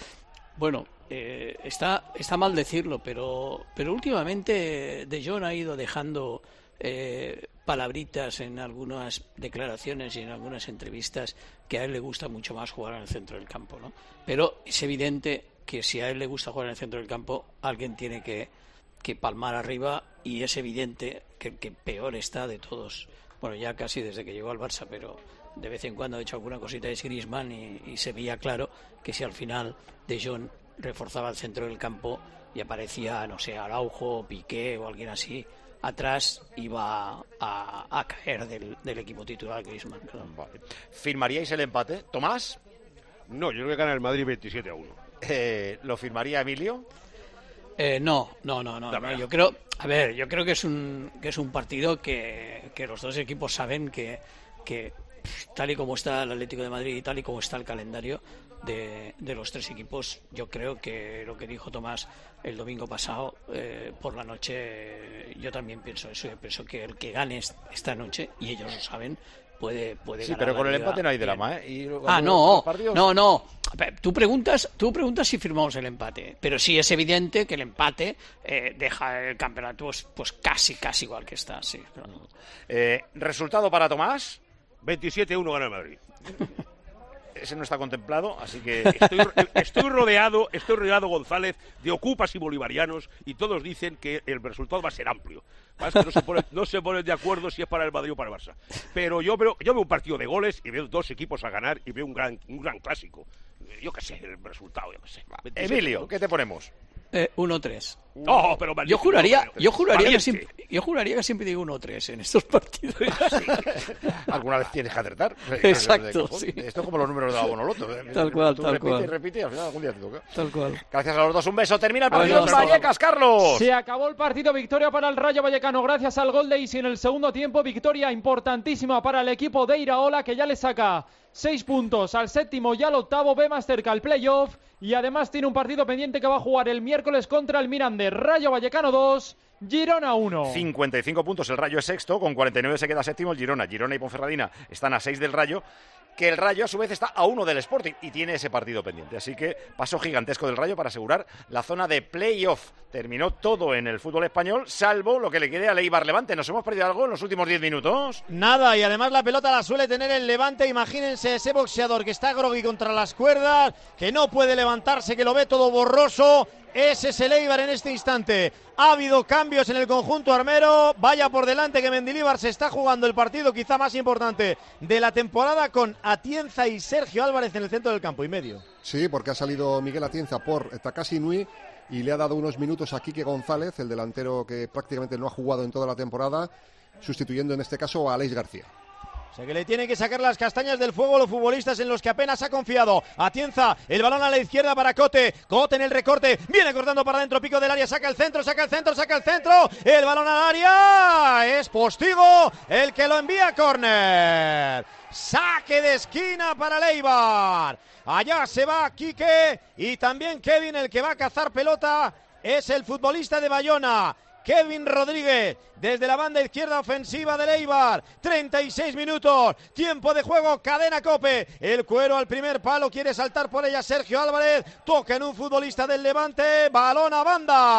está mal decirlo, pero últimamente De Jong ha ido dejando palabritas en algunas declaraciones y en algunas entrevistas que a él le gusta mucho más jugar en el centro del campo, ¿no? Pero es evidente que si a él le gusta jugar en el centro del campo, alguien tiene que palmar arriba, y es evidente que el que peor está de todos, bueno, ya casi desde que llegó al Barça, pero de vez en cuando ha hecho alguna cosita, es Griezmann, y se veía claro que si al final De Jong reforzaba el centro del campo y aparecía, no sé, Araujo, Piqué o alguien así atrás, iba a caer del equipo titular Griezmann. Vale. ¿Firmaríais el empate, Tomás? No, yo creo que gana el Madrid 27-1. ¿Lo firmaría Emilio? No. Yo creo que es un partido que los dos equipos saben que tal y como está el Atlético de Madrid y tal y como está el calendario de los tres equipos, yo creo que lo que dijo Tomás el domingo pasado por la noche, yo también pienso eso. Yo pienso que el que gane esta noche, y ellos lo saben, puede sí, ganar. pero con el empate no hay drama, No. Tú preguntas si firmamos el empate, pero sí es evidente que el empate deja el campeonato pues casi igual que está. Sí. ¿Resultado para Tomás? 27-1 gana el Madrid. Ese no está contemplado, así que... Estoy rodeado, González, de ocupas y bolivarianos, y todos dicen que el resultado va a ser amplio. Es que no se ponen de acuerdo si es para el Madrid o para el Barça. Pero yo veo un partido de goles y veo dos equipos a ganar y veo un gran clásico. Yo qué sé, el resultado, yo qué sé. Emilio, ¿qué te ponemos? 1-3. No, pero yo juraría que siempre digo 1-3 en estos partidos. Sí. Alguna vez tienes que acertar. Exacto, sí. Esto es como los números de la Bonoloto. Tal cual. Repite y al final algún día te toca. Tal cual. Gracias a los dos, un beso. Termina el partido en Vallecas, Carlos. Se acabó el partido, victoria para el Rayo Vallecano gracias al gol de Isi en el segundo tiempo. Victoria importantísima para el equipo de Iraola, que ya le saca 6 puntos al séptimo y al octavo, ve más cerca el playoff, y además tiene un partido pendiente que va a jugar el miércoles contra el Mirandés. Rayo Vallecano 2, Girona 1. 55 puntos, el Rayo es sexto, con 49 se queda séptimo el Girona. Girona y Ponferradina están a 6 del Rayo, que el Rayo a su vez está a 1 del Sporting y tiene ese partido pendiente. Así que paso gigantesco del Rayo para asegurar la zona de playoff. Terminó todo en el fútbol español, salvo lo que le quede a Eibar Levante. ¿Nos hemos perdido algo en los últimos 10 minutos? Nada, y además la pelota la suele tener el Levante. Imagínense ese boxeador que está grogui contra las cuerdas, que no puede levantarse, que lo ve todo borroso. Ese es el Eibar en este instante. Ha habido cambios en el conjunto armero. Vaya por delante que Mendilibar se está jugando el partido quizá más importante de la temporada, con Atienza y Sergio Álvarez en el centro del campo y medio. Sí, porque ha salido Miguel Atienza por Takashi Nui y le ha dado unos minutos a Quique González, el delantero que prácticamente no ha jugado en toda la temporada, sustituyendo en este caso a Aleix García. O sea que le tienen que sacar las castañas del fuego los futbolistas en los que apenas ha confiado. Atienza, el balón a la izquierda para Cote. Cote en el recorte, viene cortando para adentro, pico del área, saca el centro. El balón al área, es Postigo el que lo envía a córner. Saque de esquina para el Eibar. Allá se va Quique y también Kevin, el que va a cazar pelota es el futbolista de Bayona. Kevin Rodríguez, desde la banda izquierda ofensiva del Eibar. 36 minutos, tiempo de juego, cadena COPE. El cuero al primer palo, quiere saltar por ella Sergio Álvarez. Toca en un futbolista del Levante, balón a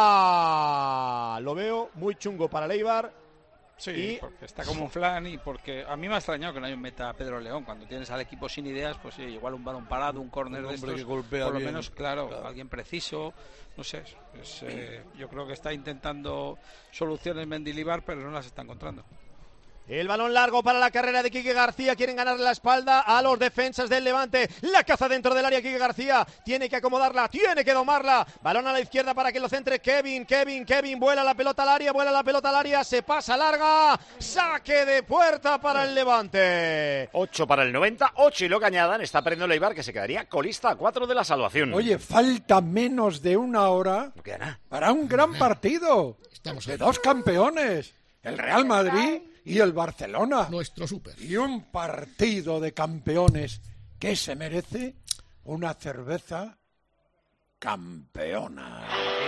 banda. Lo veo muy chungo para el Eibar. Sí, porque está como un flan, y porque a mí me ha extrañado que no haya un meta a Pedro León. Cuando tienes al equipo sin ideas, pues sí, igual un balón parado, un córner de estos, por lo menos, claro, alguien preciso, no sé. Yo creo que está intentando soluciones Mendilibar, pero no las está encontrando. El balón largo para la carrera de Quique García. Quieren ganarle la espalda a los defensas del Levante. La caza dentro del área Quique García. Tiene que acomodarla, tiene que domarla. Balón a la izquierda para que lo centre Kevin. Vuela la pelota al área. Se pasa larga. Saque de puerta para el Levante. 8 para el 90, 8 y lo que añadan. Está perdiendo el Eibar, que se quedaría colista a 4 de la salvación. Oye, falta menos de una hora para un gran partido de dos campeones, el Real Madrid y el Barcelona. Nuestro súper. Y un partido de campeones que se merece una cerveza campeona.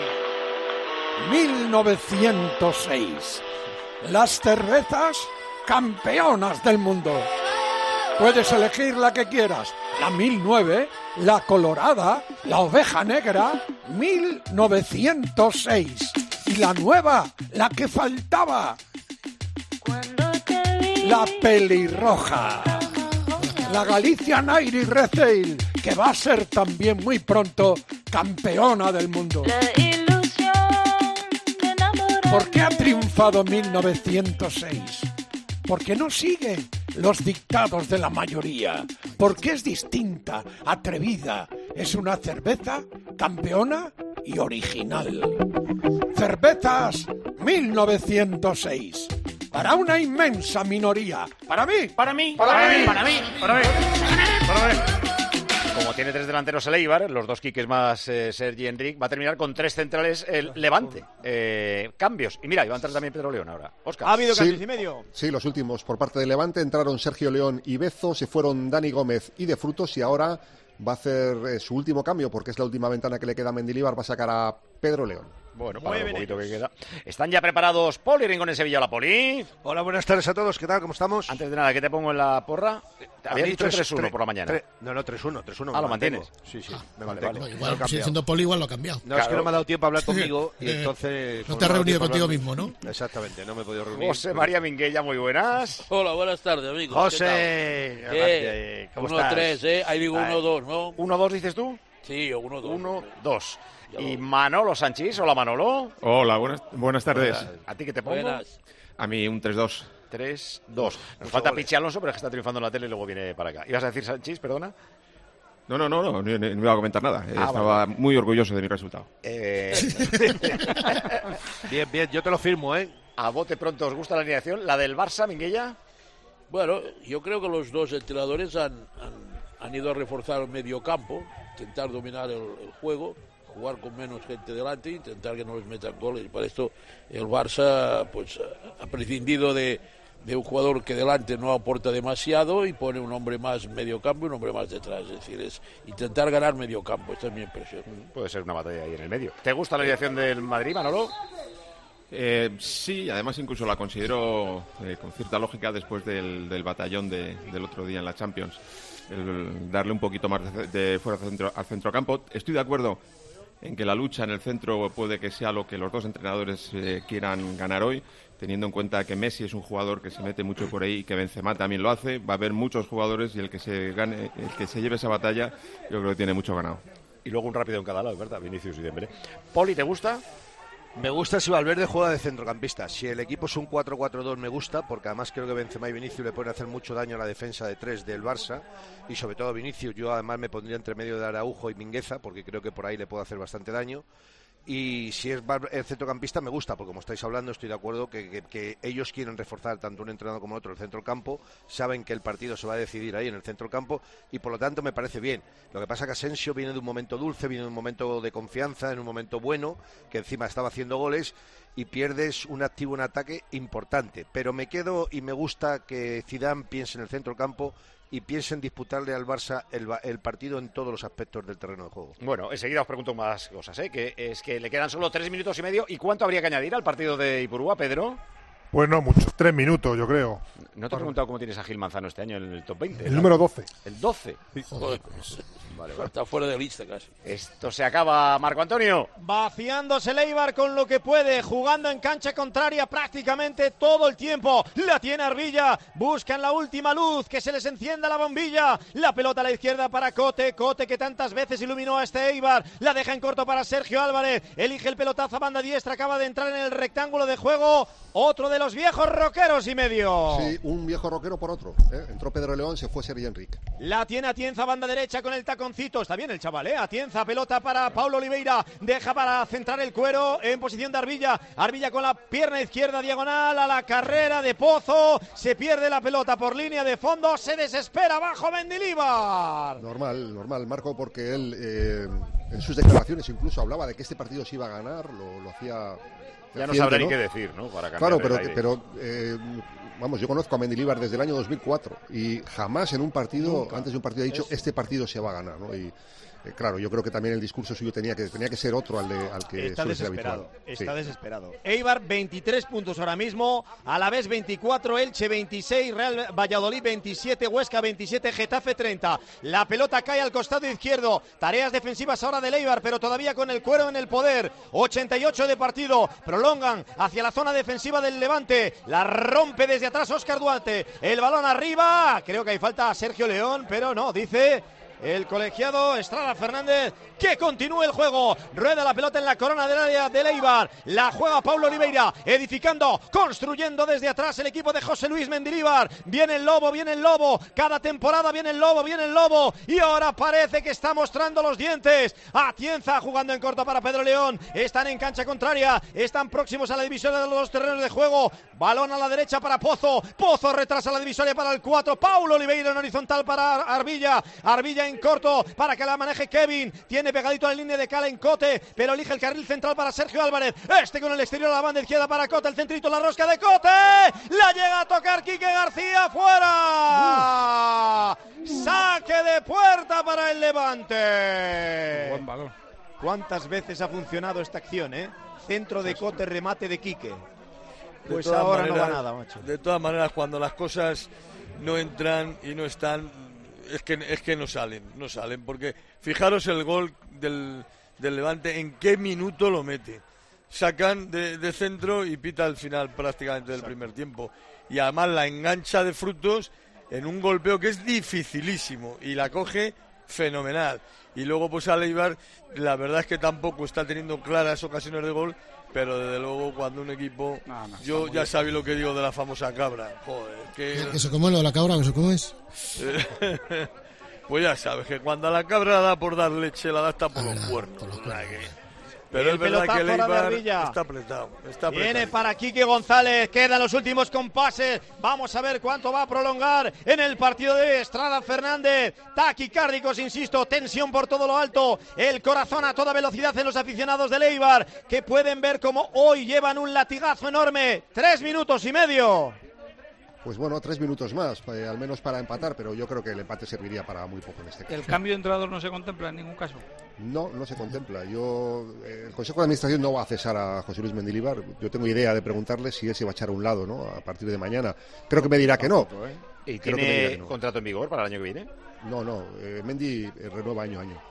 1906. Las cervezas campeonas del mundo. Puedes elegir la que quieras. La 1009, la colorada, la oveja negra, 1906. Y la nueva, la que faltaba, la pelirroja. La Galician Irish Red Ale, que va a ser también muy pronto campeona del mundo. ¿Por qué ha triunfado 1906? Porque no sigue los dictados de la mayoría. Porque es distinta, atrevida. Es una cerveza campeona y original. Cervezas 1906. Para una inmensa minoría. Para mí. Como tiene 3 delanteros el Eibar, los 2 Quiques más Sergi y Enric, va a terminar con 3 centrales el Levante. Cambios. Y mira, iba a entrar también Pedro León ahora. Óscar. ¿Ha habido cambios y medio? Sí, los últimos por parte del Levante. Entraron Sergio León y Bezo, se fueron Dani Gómez y De Frutos, y ahora va a hacer su último cambio, porque es la última ventana que le queda a Mendilibar. Va a sacar a Pedro León. Bueno, para lo poquito que queda. ¿Están ya preparados Poli Rincón en Sevilla? Hola, Poli. Hola, buenas tardes a todos. ¿Qué tal? ¿Cómo estamos? Antes de nada, ¿qué te pongo en la porra? Te había dicho 3-1 por la mañana. No, 3-1. ¿Lo mantienes? Sí, me mantengo. Vale. Igual, sigue siendo Poli, igual lo ha cambiado. No, claro. Es que no me ha dado tiempo a hablar conmigo y entonces... No te has reunido contigo mismo, ¿no? Exactamente, no me he podido reunir. José María Minguella, muy buenas. Hola, buenas tardes, amigos. José, ¿cómo estás? 1-3, ahí digo 1-2, ¿no? 1-2 dices tú. Sí, 1-2. 1-2. Y Manolo Sánchez. Hola, Manolo. Hola, buenas tardes. ¿A ti qué te pongo? Buenas. A mí un 3-2. 3-2. Nos falta Pichi Alonso, pero es que está triunfando en la tele y luego viene para acá. ¿Ibas a decir Sánchez, perdona? No iba a comentar nada. Estaba muy orgulloso de mi resultado. Bien, yo te lo firmo, ¿eh? A bote pronto, ¿os gusta la alineación? ¿La del Barça, Minguella? Bueno, yo creo que los dos entrenadores han ido a reforzar el medio campo, intentar dominar el juego, jugar con menos gente delante, intentar que no les metan goles. Y para esto el Barça pues ha prescindido de un jugador que delante no aporta demasiado y pone un hombre más medio campo y un hombre más detrás. Es decir, es intentar ganar medio campo. Esta es mi impresión. Puede ser una batalla ahí en el medio. ¿Te gusta la alineación del Madrid, Manolo? Sí, además incluso la considero con cierta lógica después del batallón del otro día en la Champions. El darle un poquito más de fuera al centrocampo. Estoy de acuerdo en que la lucha en el centro puede que sea lo que los dos entrenadores quieran ganar hoy, teniendo en cuenta que Messi es un jugador que se mete mucho por ahí y que Benzema también lo hace. Va a haber muchos jugadores y el que se lleve esa batalla, yo creo que tiene mucho ganado. Y luego un rápido en cada lado, ¿verdad? Vinicius y Dembélé. Poli, ¿te gusta? Me gusta si Valverde juega de centrocampista. Si el equipo es un 4-4-2 me gusta, porque además creo que Benzema y Vinicius le pueden hacer mucho daño a la defensa de 3 del Barça, y sobre todo a Vinicius. Yo además me pondría entre medio de Araujo y Mingueza, porque creo que por ahí le puede hacer bastante daño. Y si es el centrocampista me gusta, porque como estáis hablando estoy de acuerdo que ellos quieren reforzar tanto un entrenador como otro el centrocampo, saben que el partido se va a decidir ahí en el centrocampo y por lo tanto me parece bien. Lo que pasa es que Asensio viene de un momento dulce, viene de un momento de confianza, en un momento bueno, que encima estaba haciendo goles y pierdes un activo en ataque importante, pero me quedo y me gusta que Zidane piense en el centrocampo y piensen disputarle al Barça el partido en todos los aspectos del terreno de juego. Bueno, enseguida os pregunto más cosas, que es que le quedan solo 3 minutos y medio. ¿Y cuánto habría que añadir al partido de Ipurúa, Pedro? Pues no mucho, 3 minutos yo creo. No te he preguntado cómo tienes a Gil Manzano este año en el top 20. El número 12. ¿El 12? Sí. Joder, vale. Está fuera de lista casi. Esto se acaba, Marco Antonio. Vaciándose el Eibar con lo que puede, jugando en cancha contraria prácticamente todo el tiempo. La tiene Arbilla, buscan la última luz, que se les encienda la bombilla. La pelota a la izquierda para Cote que tantas veces iluminó a este Eibar. La deja en corto para Sergio Álvarez, elige el pelotazo a banda diestra, acaba de entrar en el rectángulo de juego. Otro de los viejos roqueros y medio. Sí, un viejo roquero por otro. Entró Pedro León, se fue Sergi Enrique. La tiene Atienza, banda derecha con el taconcito. Está bien el chaval, Atienza, pelota para Paulo Oliveira. Deja para centrar el cuero en posición de Arbilla. Arbilla con la pierna izquierda diagonal a la carrera de Pozo. Se pierde la pelota por línea de fondo. Se desespera bajo Mendilibar. Normal, Marco, porque él en sus declaraciones incluso hablaba de que este partido se iba a ganar. Lo hacía... Ya no sabrá ni qué decir, ¿no? Para claro, pero vamos, yo conozco a Mendilibar desde el año 2004 y jamás en un partido, antes de un partido, ha dicho este partido se va a ganar, ¿no? Y claro, yo creo que también el discurso suyo tenía que ser otro al que está suele ser habitual. Está desesperado. Eibar 23 puntos ahora mismo, Alavés 24, Elche 26, Real Valladolid 27, Huesca 27, Getafe 30. La pelota cae al costado izquierdo. Tareas defensivas ahora del Eibar, pero todavía con el cuero en el poder. 88 de partido. Prolongan hacia la zona defensiva del Levante. La rompe desde atrás Óscar Duarte. El balón arriba. Creo que hay falta a Sergio León, pero no, dice el colegiado Estrada Fernández que continúe el juego. Rueda la pelota en la corona del área del Eibar. La juega Paulo Oliveira, edificando, construyendo desde atrás el equipo de José Luis Mendilibar. Viene el Lobo. Cada temporada viene el Lobo. Y ahora parece que está mostrando los dientes. Atienza jugando en corto para Pedro León. Están en cancha contraria. Están próximos a la divisoria de los dos terrenos de juego. Balón a la derecha para Pozo. Pozo retrasa la divisoria para el 4. Paulo Oliveira en horizontal para Arbilla. Arbilla en corto para que la maneje Kevin. Tiene pegadito a la línea de Cala en Cote, pero elige el carril central para Sergio Álvarez. Con el exterior a la banda izquierda para Cote. El centrito, la rosca de Cote. La llega a tocar Quique García. ¡Fuera! Saque de puerta para el Levante. Buen balón. ¿Cuántas veces ha funcionado esta acción, Centro de Cote, remate de Quique. Pues todas ahora maneras, no va nada, macho. De todas maneras, cuando las cosas no entran y no están, es que no salen, porque fijaros el gol del Levante, en qué minuto lo mete. Sacan de centro y pita el final prácticamente del primer tiempo. Y además la engancha de Frutos en un golpeo que es dificilísimo y la coge fenomenal. Y luego pues a Eibar, la verdad es que tampoco está teniendo claras ocasiones de gol, pero desde luego cuando un equipo... yo ya sabéis lo que digo de la famosa cabra. Joder, que se come lo de la cabra, que se come es... Pues ya sabes que cuando a la cabra da por dar leche, la da hasta por los cuernos. Pero es verdad que el Eibar está apretado. Viene para Quique González, quedan los últimos compases. Vamos a ver cuánto va a prolongar en el partido de Estrada Fernández. Taquicárdicos, insisto, tensión por todo lo alto. El corazón a toda velocidad en los aficionados del Eibar, que pueden ver como hoy llevan un latigazo enorme. 3 minutos y medio. Pues bueno, 3 minutos más, al menos para empatar, pero yo creo que el empate serviría para muy poco en este caso. ¿El cambio de entrenador no se contempla en ningún caso? No se contempla. El Consejo de Administración no va a cesar a José Luis Mendilibar. Yo tengo idea de preguntarle si él se va a echar a un lado, ¿no? A partir de mañana. Creo que me dirá que no. ¿Y tiene contrato en vigor para el año que viene? No. Mendy renueva año a año.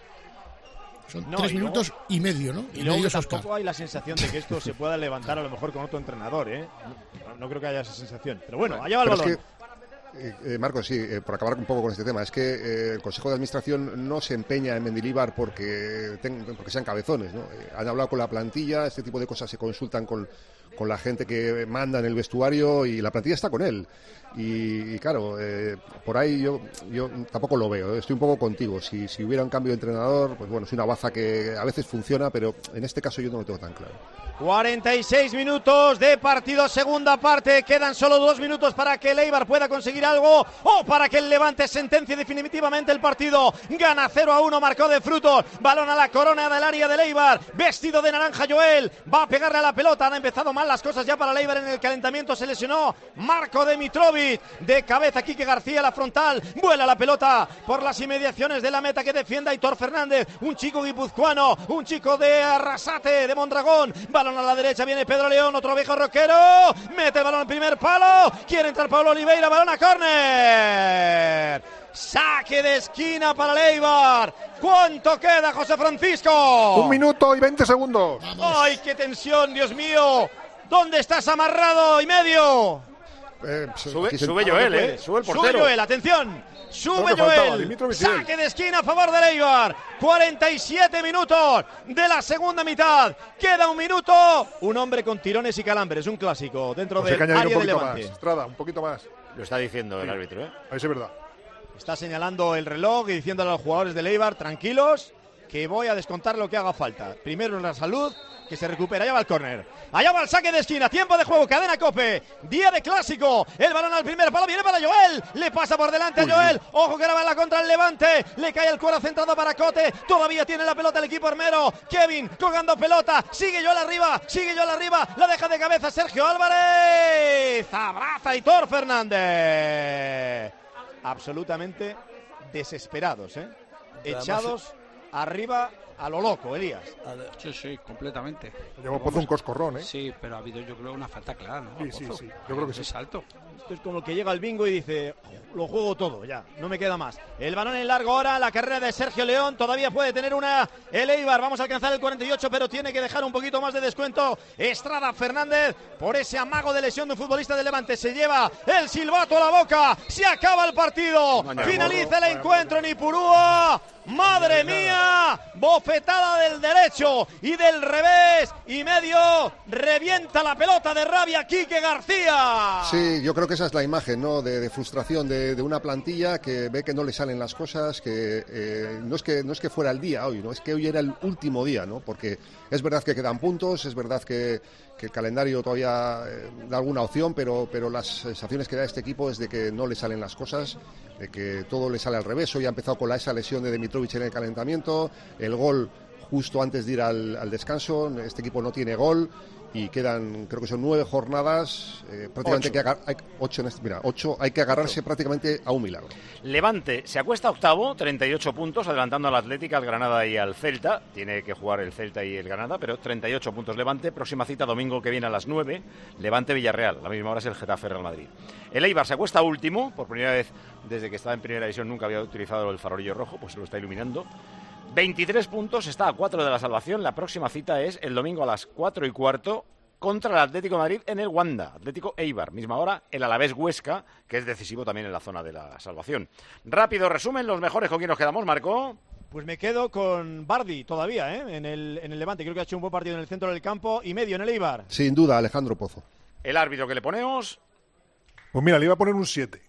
Son 3 minutos y medio, ¿no? Y luego tampoco hay la sensación de que esto se pueda levantar a lo mejor con otro entrenador, No creo que haya esa sensación. Pero bueno, allá va el balón. Marcos, sí, por acabar un poco con este tema, es que el Consejo de Administración no se empeña en Mendilibar porque sean cabezones, ¿no? Han hablado con la plantilla, este tipo de cosas se consultan con la gente que manda en el vestuario y la plantilla está con él. Y claro, por ahí yo tampoco lo veo, estoy un poco contigo. Si hubiera un cambio de entrenador, pues bueno, es una baza que a veces funciona, pero en este caso yo no lo tengo tan claro. 46 minutos de partido, segunda parte. Quedan solo 2 minutos para que el Eibar pueda conseguir algo o para que el Levante sentencie definitivamente el partido. Gana 0-1, marcó de Frutos. Balón a la corona del área del Eibar. Vestido de naranja Joel. Va a pegarle a la pelota. Han empezado mal las cosas ya para el Eibar en el calentamiento. Se lesionó Marco Dimitrovic. De cabeza Quique García, la frontal. Vuela la pelota por las inmediaciones de la meta que defiende Aitor Fernández. Un chico guipuzcoano. Un chico de Arrasate, de Mondragón. Balón a la derecha, viene Pedro León, otro viejo roquero, mete el balón al primer palo, quiere entrar Paulo Oliveira, balón a córner, saque de esquina para el Eibar. ¿Cuánto queda, José Francisco? 1 minuto y 20 segundos. ¡Ay, qué tensión, Dios mío! ¿Dónde estás amarrado y medio? Sube Joel, sube el portero. Sube Joel, atención. Sube faltaba, Joel. Saque de esquina a favor del Eibar. 47 minutos de la segunda mitad. Queda un minuto. Un hombre con tirones y calambres, un clásico dentro del área de Levante. Estrada, un poquito más. Lo está diciendo el árbitro, ¿eh? Ahí sí es verdad. Está señalando el reloj y diciéndole a los jugadores del Eibar, tranquilos, que voy a descontar lo que haga falta. Primero en la salud, que se recupera. Allá va el córner. Allá va el saque de esquina. Tiempo de juego. Cadena COPE. Día de clásico. El balón al primer palo. Viene para Joel. Le pasa por delante a Joel. Ojo que ahora va en la contra el Levante. Le cae el cuero centrado para Cote. Todavía tiene la pelota el equipo armero. Kevin colgando pelota. Sigue Joel arriba. Sigue Joel arriba. La deja de cabeza Sergio Álvarez. Abraza a Aitor Fernández. Absolutamente desesperados, ¿eh? Echados arriba a lo loco, Elías. Sí, completamente. Llevó Pozo un coscorrón, ¿eh? Sí, pero ha habido, yo creo, una falta clara, ¿no? Sí, yo creo que sí. Salto. Esto es como el que llega al bingo y dice, lo juego todo, ya, no me queda más. El balón en largo ahora, la carrera de Sergio León, todavía puede tener una el Eibar, vamos a alcanzar el 48, pero tiene que dejar un poquito más de descuento Estrada Fernández por ese amago de lesión de un futbolista del Levante. Se lleva el silbato a la boca, se acaba el partido, finaliza el encuentro en Ipurúa. ¡Madre mía! Bofetada del derecho y del revés y medio. Revienta la pelota de rabia Quique García. Sí, yo creo que esa es la imagen, ¿no? De frustración de una plantilla que ve que no le salen las cosas, que no es que fuera el día hoy, ¿no? Es que hoy era el último día, ¿no? Porque es verdad que quedan puntos, es verdad que el calendario todavía da alguna opción, pero las sensaciones que da este equipo es de que no le salen las cosas, de que todo le sale al revés. Hoy ha empezado con esa lesión de Dimitrovic en el calentamiento, el gol justo antes de ir al descanso. Este equipo no tiene gol y quedan, creo que son 9 jornadas, prácticamente 8 hay que agarrarse prácticamente a un milagro. Levante se acuesta octavo, 38 puntos, adelantando al Atlético, al Granada y al Celta. Tiene que jugar el Celta y el Granada, pero 38 puntos Levante. Próxima cita domingo que viene a las 9, Levante-Villarreal. A la misma hora es el Getafe-Real Madrid. El Eibar se acuesta último, por primera vez desde que estaba en primera división nunca había utilizado el farolillo rojo, pues se lo está iluminando. 23 puntos, está a 4 de la salvación. La próxima cita es el domingo a las 4:15 contra el Atlético de Madrid en el Wanda. Atlético Eibar, misma hora, el Alavés Huesca, que es decisivo también en la zona de la salvación. Rápido resumen, los mejores con quién nos quedamos, Marco. Pues me quedo con Bardi todavía, en el Levante. Creo que ha hecho un buen partido en el centro del campo y medio en el Eibar. Sin duda, Alejandro Pozo. El árbitro que le ponemos. Pues mira, le iba a poner un 7.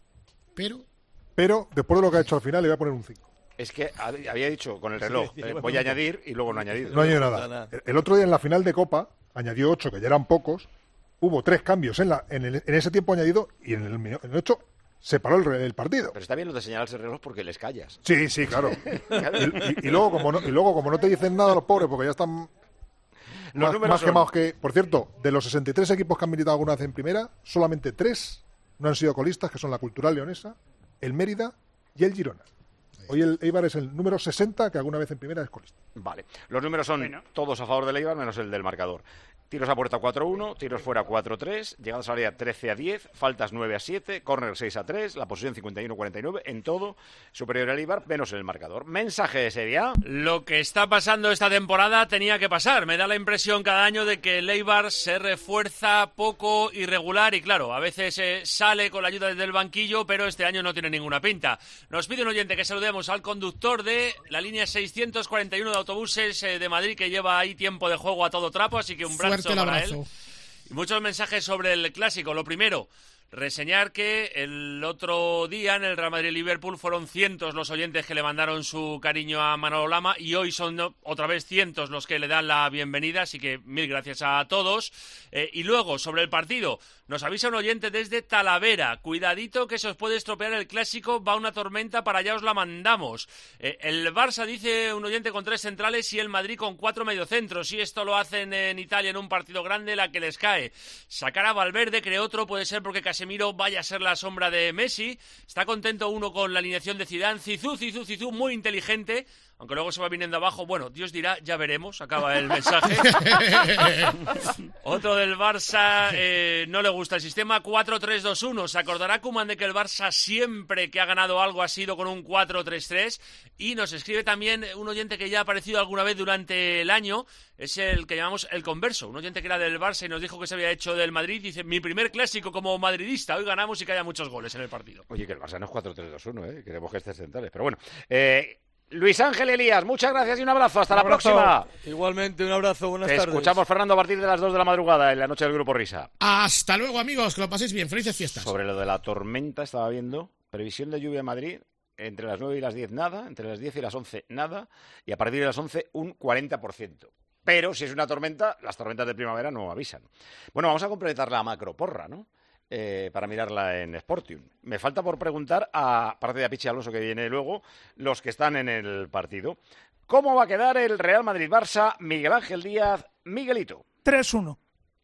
Pero después de lo que ha hecho al final, le iba a poner un 5. Es que había dicho con el reloj, voy a añadir y luego no ha añadido. No añadido nada. El otro día en la final de Copa añadió 8, que ya eran pocos. Hubo 3 cambios en ese tiempo añadido y en el 8 se paró el partido. Pero está bien lo de señalarse el reloj porque les callas. Sí, claro. y luego como no te dicen nada los pobres porque ya están más quemados que... Por cierto, de los 63 equipos que han militado alguna vez en primera, solamente 3 no han sido colistas, que son la Cultural Leonesa, el Mérida y el Girona. Hoy el Eibar es el número 60 que alguna vez en primera es colista. Vale, los números son todos a favor del Eibar menos el del marcador. Tiros a puerta 4-1, tiros fuera 4-3, llegadas a área 13-10, faltas 9-7, córner 6-3, la posesión 51-49, en todo superior al Eibar menos en el marcador. Mensaje de Sevilla. Lo que está pasando esta temporada tenía que pasar. Me da la impresión cada año de que el Eibar se refuerza poco, irregular y claro, a veces sale con la ayuda del banquillo, pero este año no tiene ninguna pinta. Nos pide un oyente que saludemos al conductor de la línea 641 de autobuses de Madrid que lleva ahí tiempo de juego a todo trapo, así que un brazo para él. Y muchos mensajes sobre el clásico. Lo primero, reseñar que el otro día en el Real Madrid-Liverpool fueron cientos los oyentes que le mandaron su cariño a Manolo Lama y hoy son otra vez cientos los que le dan la bienvenida, así que mil gracias a todos. Y luego, sobre el partido, nos avisa un oyente desde Talavera. Cuidadito que se os puede estropear el clásico, va una tormenta, para allá os la mandamos. El Barça, dice un oyente, con 3 centrales y el Madrid con 4 mediocentros. Y esto lo hacen en Italia en un partido grande, la que les cae. Sacar a Valverde, cree otro, puede ser porque Casemiro vaya a ser la sombra de Messi. Está contento uno con la alineación de Zidane. Zizou, muy inteligente. aunque luego se va viniendo abajo. Bueno, Dios dirá, ya veremos, acaba el mensaje. Otro del Barça, no le gusta el sistema 4-3-2-1. Se acordará Koeman de que el Barça siempre que ha ganado algo ha sido con un 4-3-3. Y nos escribe también un oyente que ya ha aparecido alguna vez durante el año, es el que llamamos el converso, un oyente que era del Barça y nos dijo que se había hecho del Madrid. Dice, mi primer clásico como madridista, hoy ganamos y que haya muchos goles en el partido. Oye, que el Barça no es 4-3-2-1, queremos que estés centrales, pero bueno. Luis Ángel Elías, muchas gracias y un abrazo. Hasta la próxima. Igualmente, un abrazo, buenas tardes. Escuchamos, Fernando, a partir de las 2 de la madrugada en la noche del Grupo Risa. Hasta luego, amigos, que lo paséis bien. Felices fiestas. Sobre lo de la tormenta estaba viendo, previsión de lluvia en Madrid, entre las 9 y las 10 nada, entre las 10 y las 11 nada, y a partir de las 11 un 40%. Pero si es una tormenta, las tormentas de primavera no avisan. Bueno, vamos a completar la macroporra, ¿no? Para mirarla en Sportium. Me falta por preguntar, aparte de a Pichi Alonso que viene luego, los que están en el partido. ¿Cómo va a quedar el Real Madrid-Barça? Miguel Ángel Díaz, Miguelito. 3-1.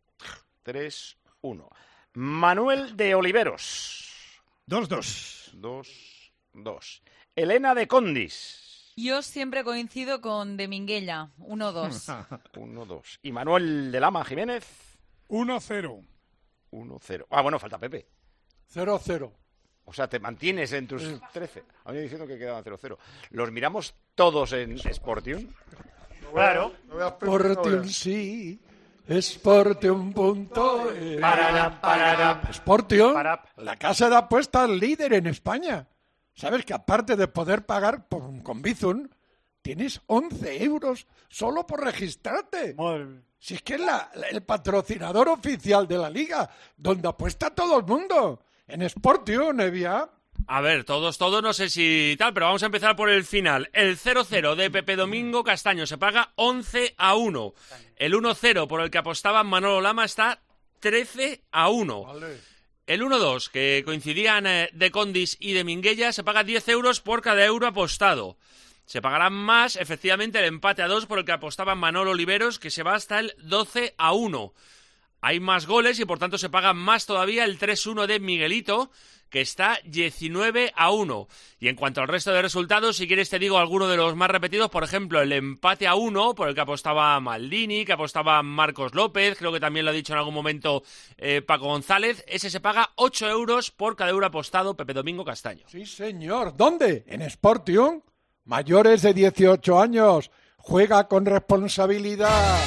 3-1. Manuel de Oliveros. 2-2. 2-2. Elena de Condis. Yo siempre coincido con de Minguella, 1-2. 1-2. ¿Y Manuel de Lama Jiménez? 1-0. 1-0. Ah, bueno, falta Pepe. 0-0. O sea, te mantienes en tus 13. A mí diciendo que quedaban 0-0. ¿Los miramos todos en Sportium? Claro. Sportium, sí. Sportium.es. Sportium, la casa de apuestas líder en España. ¿Sabes que aparte de poder pagar con Bizum, tienes 11 euros solo por registrarte? Si es que es el patrocinador oficial de la liga, donde apuesta todo el mundo. En Sportium, Nevia. A ver, todos, no sé si tal, pero vamos a empezar por el final. El 0-0 de Pepe Domingo Castaño se paga 11-1. El 1-0 por el que apostaba Manolo Lama está 13-1. Vale. El 1-2, que coincidían de Condis y de Minguella, se paga 10 euros por cada euro apostado. Se pagará más, efectivamente, el empate a 2 por el que apostaba Manolo Oliveros, que se va hasta el 12-1. Hay más goles y, por tanto, se paga más todavía el 3-1 de Miguelito, que está 19-1. Y en cuanto al resto de resultados, si quieres te digo alguno de los más repetidos. Por ejemplo, el empate a 1 por el que apostaba Maldini, que apostaba Marcos López, creo que también lo ha dicho en algún momento Paco González. Ese se paga 8 euros por cada euro apostado, Pepe Domingo Castaño. Sí, señor. ¿Dónde? En Sportium. Mayores de 18 años. Juega con responsabilidad.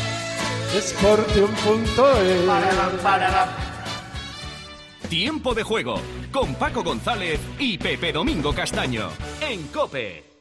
Sportium.es. Tiempo de juego con Paco González y Pepe Domingo Castaño en COPE.